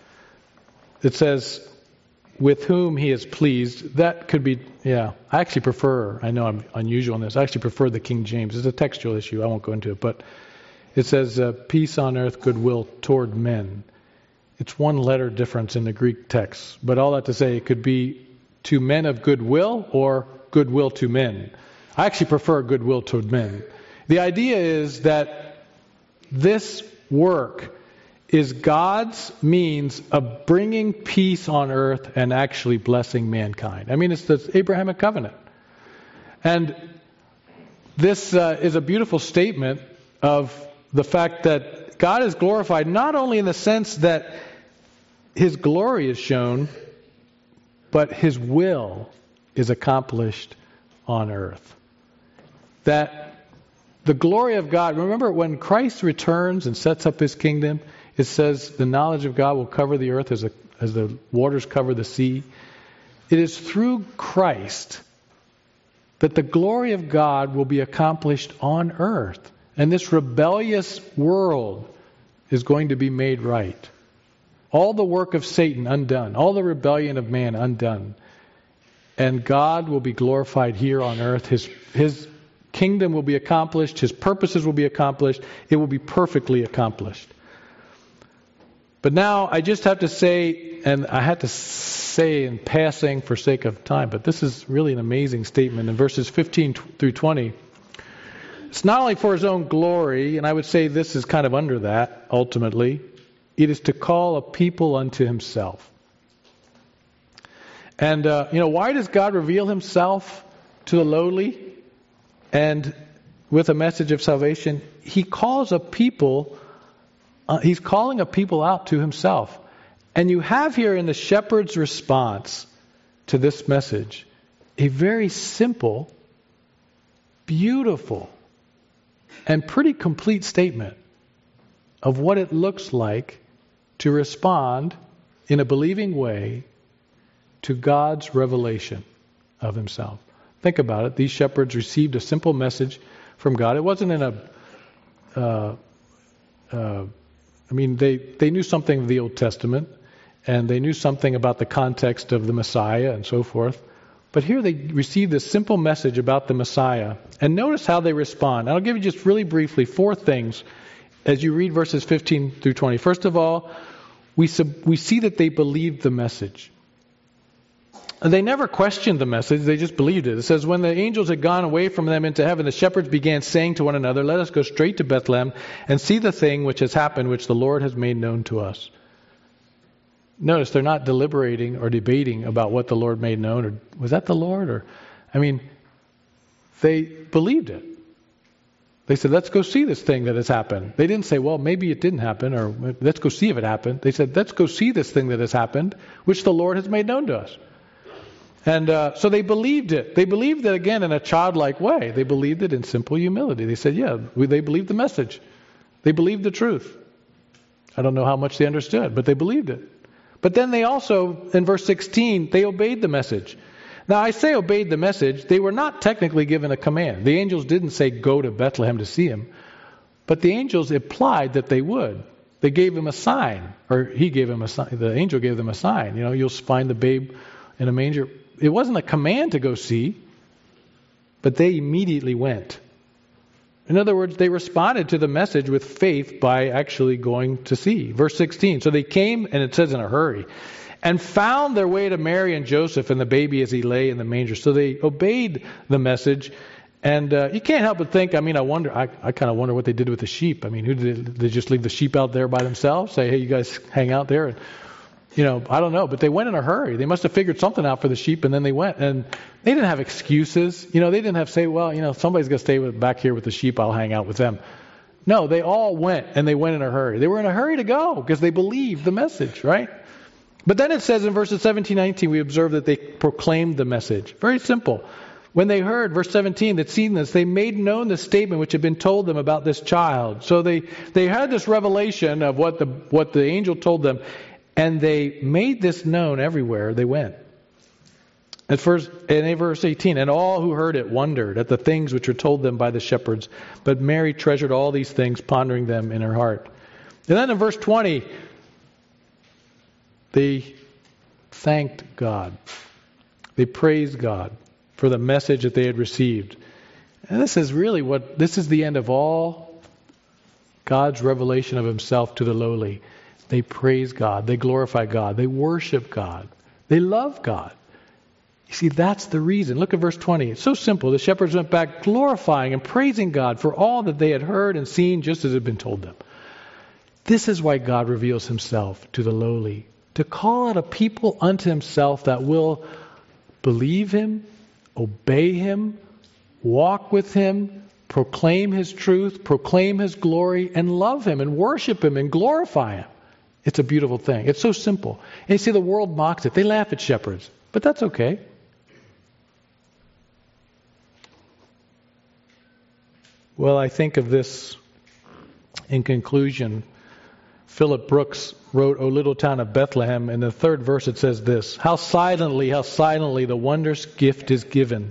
it says, with whom He is pleased. That could be, yeah, I actually prefer, I know I'm unusual in this, I actually prefer the King James. It's a textual issue, I won't go into it, but it says, uh, peace on earth, goodwill toward men. It's one letter difference in the Greek text. But all that to say, it could be to men of goodwill or goodwill to men. I actually prefer goodwill toward men. The idea is that this work is God's means of bringing peace on earth and actually blessing mankind. I mean, it's the Abrahamic covenant. And this uh, is a beautiful statement of the fact that God is glorified not only in the sense that His glory is shown, but His will is accomplished on earth. That the glory of God, remember when Christ returns and sets up His kingdom, it says the knowledge of God will cover the earth as, a, as the waters cover the sea. It is through Christ that the glory of God will be accomplished on earth. And this rebellious world is going to be made right. All the work of Satan undone. All the rebellion of man undone. And God will be glorified here on earth. His, his kingdom will be accomplished. His purposes will be accomplished. It will be perfectly accomplished. But now I just have to say, and I had to say in passing for sake of time, but this is really an amazing statement in verses fifteen through twenty. It's not only for His own glory, and I would say this is kind of under that, ultimately. It is to call a people unto Himself. And, uh, you know, why does God reveal Himself to the lowly and with a message of salvation? He calls a people Uh, he's calling a people out to Himself. And you have here in the shepherd's response to this message a very simple, beautiful, and pretty complete statement of what it looks like to respond in a believing way to God's revelation of Himself. Think about it. These shepherds received a simple message from God. It wasn't in a... Uh, uh, I mean, they, they knew something of the Old Testament, and they knew something about the context of the Messiah and so forth. But here they received this simple message about the Messiah. And notice how they respond. I'll give you just really briefly four things as you read verses fifteen through twenty. First of all, we, sub, we see that they believed the message. And they never questioned the message, they just believed it. It says, when the angels had gone away from them into heaven, the shepherds began saying to one another, let us go straight to Bethlehem and see the thing which has happened, which the Lord has made known to us. Notice they're not deliberating or debating about what the Lord made known, or was that the Lord? Or, I mean, they believed it. They said, let's go see this thing that has happened. They didn't say, well, maybe it didn't happen, or let's go see if it happened. They said, let's go see this thing that has happened, which the Lord has made known to us. And uh, so they believed it. They believed it, again, in a childlike way. They believed it in simple humility. They said, yeah, we, they believed the message. They believed the truth. I don't know how much they understood, but they believed it. But then they also, in verse sixteen, they obeyed the message. Now, I say obeyed the message. They were not technically given a command. The angels didn't say, go to Bethlehem to see Him. But the angels implied that they would. They gave Him a sign, or He gave Him a sign. The angel gave them a sign. You know, you'll find the babe in a manger. It wasn't a command to go see, but they immediately went. In other words, they responded to the message with faith by actually going to see. Verse sixteen, so they came, and it says in a hurry, and found their way to Mary and Joseph and the baby as he lay in the manger. So they obeyed the message. And uh, you can't help but think, I mean, I wonder, I, I kind of wonder what they did with the sheep. I mean, who did they, did they just leave the sheep out there by themselves? Say, hey, you guys hang out there. And, you know, I don't know. But they went in a hurry. They must have figured something out for the sheep, and then they went. And they didn't have excuses. You know, they didn't have to say, well, you know, somebody's going to stay with, back here with the sheep. I'll hang out with them. No, they all went, and they went in a hurry. They were in a hurry to go because they believed the message, right? But then it says in verses seventeen, nineteen, we observe that they proclaimed the message. Very simple. When they heard, verse seventeen, that seen this, they made known the statement which had been told them about this child. So they, they had this revelation of what the what the angel told them, and they made this known everywhere they went. At first, in verse eighteen, and all who heard it wondered at the things which were told them by the shepherds. But Mary treasured all these things, pondering them in her heart. And then in verse twenty, they thanked God. They praised God for the message that they had received. And this is really what, this is the end of all God's revelation of himself to the lowly. They praise God. They glorify God. They worship God. They love God. You see, that's the reason. Look at verse twenty. It's so simple. The shepherds went back glorifying and praising God for all that they had heard and seen just as had been told them. This is why God reveals himself to the lowly. To call out a people unto himself that will believe him, obey him, walk with him, proclaim his truth, proclaim his glory, and love him and worship him and glorify him. It's a beautiful thing. It's so simple. And you see, the world mocks it. They laugh at shepherds. But that's okay. Well, I think of this in conclusion. Philip Brooks wrote, O little town of Bethlehem. In the third verse it says this, How silently, how silently the wondrous gift is given.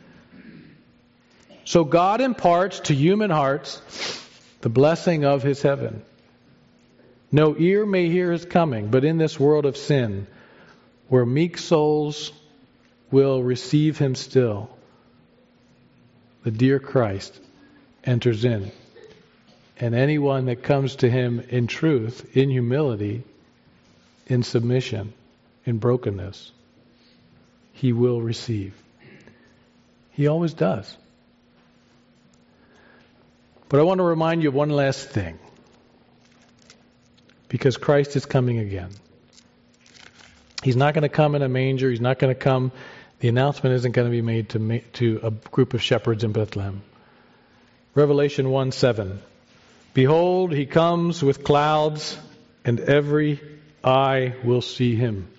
So God imparts to human hearts the blessing of his heaven. No ear may hear his coming, but in this world of sin, where meek souls will receive him still, the dear Christ enters in. And anyone that comes to him in truth, in humility, in submission, in brokenness, he will receive. He always does. But I want to remind you of one last thing. Because Christ is coming again. He's not going to come in a manger. He's not going to come. The announcement isn't going to be made to, ma- to a group of shepherds in Bethlehem. Revelation one seven. Behold, he comes with clouds, and every eye will see him.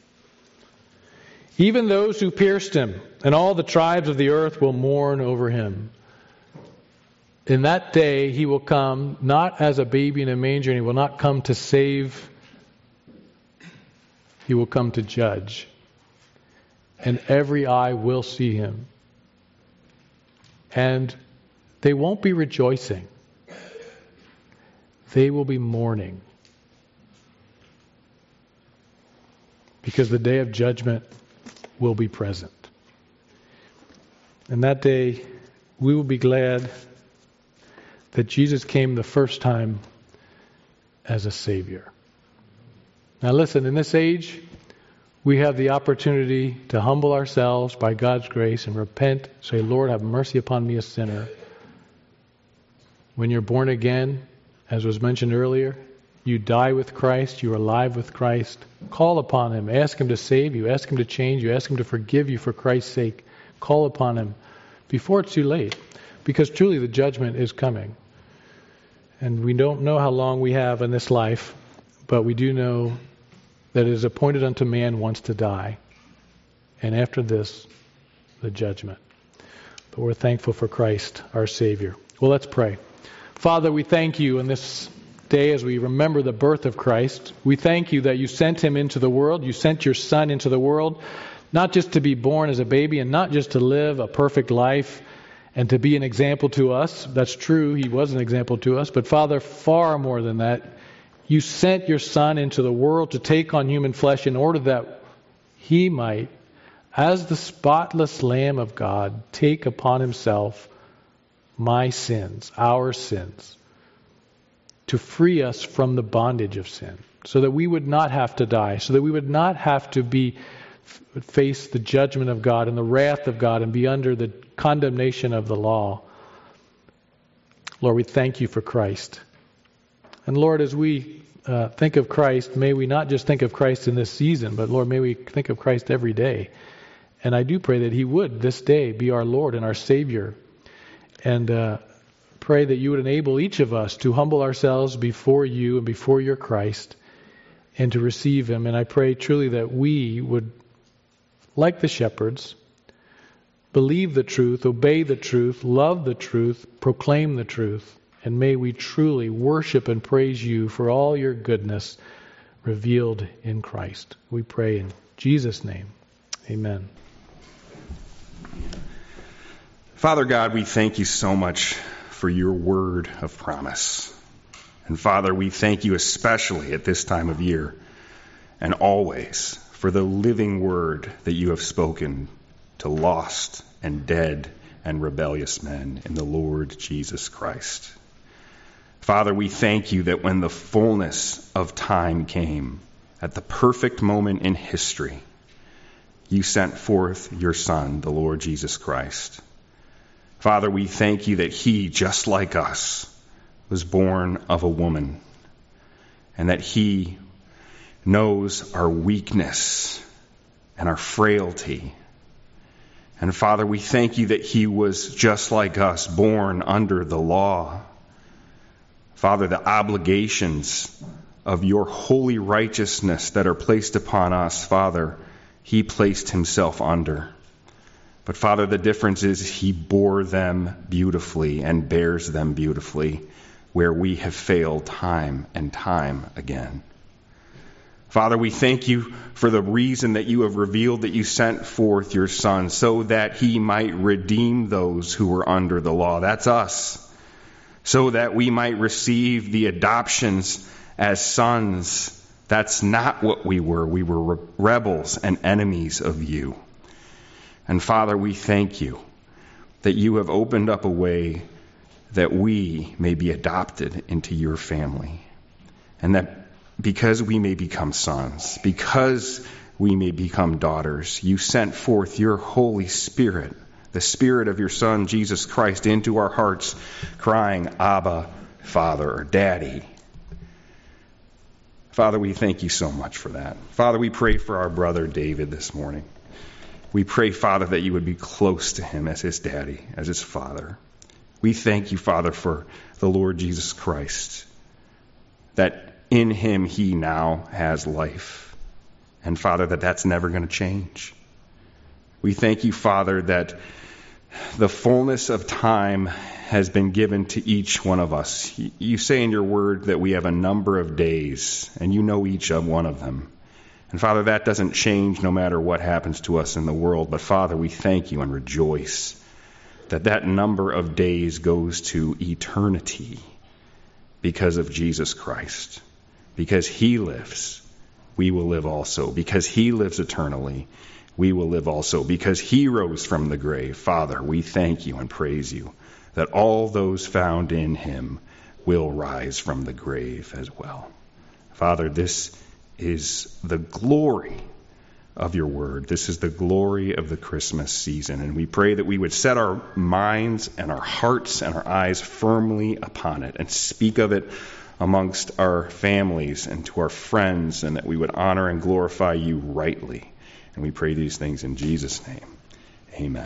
Even those who pierced him, and all the tribes of the earth will mourn over him. In that day he will come not as a baby in a manger, and he will not come to save. He will come to judge. And every eye will see him. And they won't be rejoicing. They will be mourning. Because the day of judgment will be present. And that day we will be glad that Jesus came the first time as a Savior. Now listen, in this age, we have the opportunity to humble ourselves by God's grace and repent, say, Lord, have mercy upon me, a sinner. When you're born again, as was mentioned earlier, you die with Christ, you're alive with Christ. Call upon him, ask him to save you, ask him to change you, ask him to forgive you for Christ's sake. Call upon him before it's too late. Because truly the judgment is coming. And we don't know how long we have in this life, but we do know that it is appointed unto man once to die. And after this, the judgment. But we're thankful for Christ, our Savior. Well, let's pray. Father, we thank you in this day as we remember the birth of Christ. We thank you that you sent him into the world. You sent your Son into the world, not just to be born as a baby and not just to live a perfect life and to be an example to us. That's true. He was an example to us. But Father, far more than that, you sent your Son into the world to take on human flesh in order that he might, as the spotless Lamb of God, take upon himself my sins, our sins, to free us from the bondage of sin, so that we would not have to die, so that we would not have to be face the judgment of God and the wrath of God and be under the condemnation of the law. Lord, we thank you for Christ. And Lord, as we uh, think of Christ, may we not just think of Christ in this season, but Lord, may we think of Christ every day. And I do pray that he would this day be our Lord and our Savior. And uh, pray that you would enable each of us to humble ourselves before you and before your Christ and to receive him. And I pray truly that we would, like the shepherds, believe the truth, obey the truth, love the truth, proclaim the truth. And may we truly worship and praise you for all your goodness revealed in Christ. We pray in Jesus' name. Amen. Father God, we thank you so much for your word of promise. And Father, we thank you especially at this time of year and always for the living word that you have spoken to lost and dead and rebellious men in the Lord Jesus Christ. Father, we thank you that when the fullness of time came, at the perfect moment in history, you sent forth your Son, the Lord Jesus Christ. Father, we thank you that he, just like us, was born of a woman, and that he knows our weakness and our frailty. And Father, we thank you that he was just like us, born under the law. Father, the obligations of your holy righteousness that are placed upon us, Father, he placed himself under. But Father, the difference is he bore them beautifully and bears them beautifully where we have failed time and time again. Father, we thank you for the reason that you have revealed that you sent forth your Son so that he might redeem those who were under the law. That's us. So that we might receive the adoptions as sons. That's not what we were. We were re- rebels and enemies of you. And Father, we thank you that you have opened up a way that we may be adopted into your family. And that because we may become sons, because we may become daughters, you sent forth your Holy Spirit, the Spirit of your Son, Jesus Christ, into our hearts, crying, Abba, Father, or Daddy. Father, we thank you so much for that. Father, we pray for our brother David this morning. We pray, Father, that you would be close to him as his daddy, as his father. We thank you, Father, for the Lord Jesus Christ, that in him he now has life. And Father, that that's never going to change. We thank you, Father, that the fullness of time has been given to each one of us. You say in your word that we have a number of days, and you know each of one of them. And Father, that doesn't change no matter what happens to us in the world. But Father, we thank you and rejoice that that number of days goes to eternity because of Jesus Christ. Because he lives, we will live also. Because he lives eternally, we will live also. Because he rose from the grave, Father, we thank you and praise you that all those found in him will rise from the grave as well. Father, this is the glory of your word. This is the glory of the Christmas season. And we pray that we would set our minds and our hearts and our eyes firmly upon it and speak of it amongst our families and to our friends, and that we would honor and glorify you rightly. And we pray these things in Jesus' name. Amen.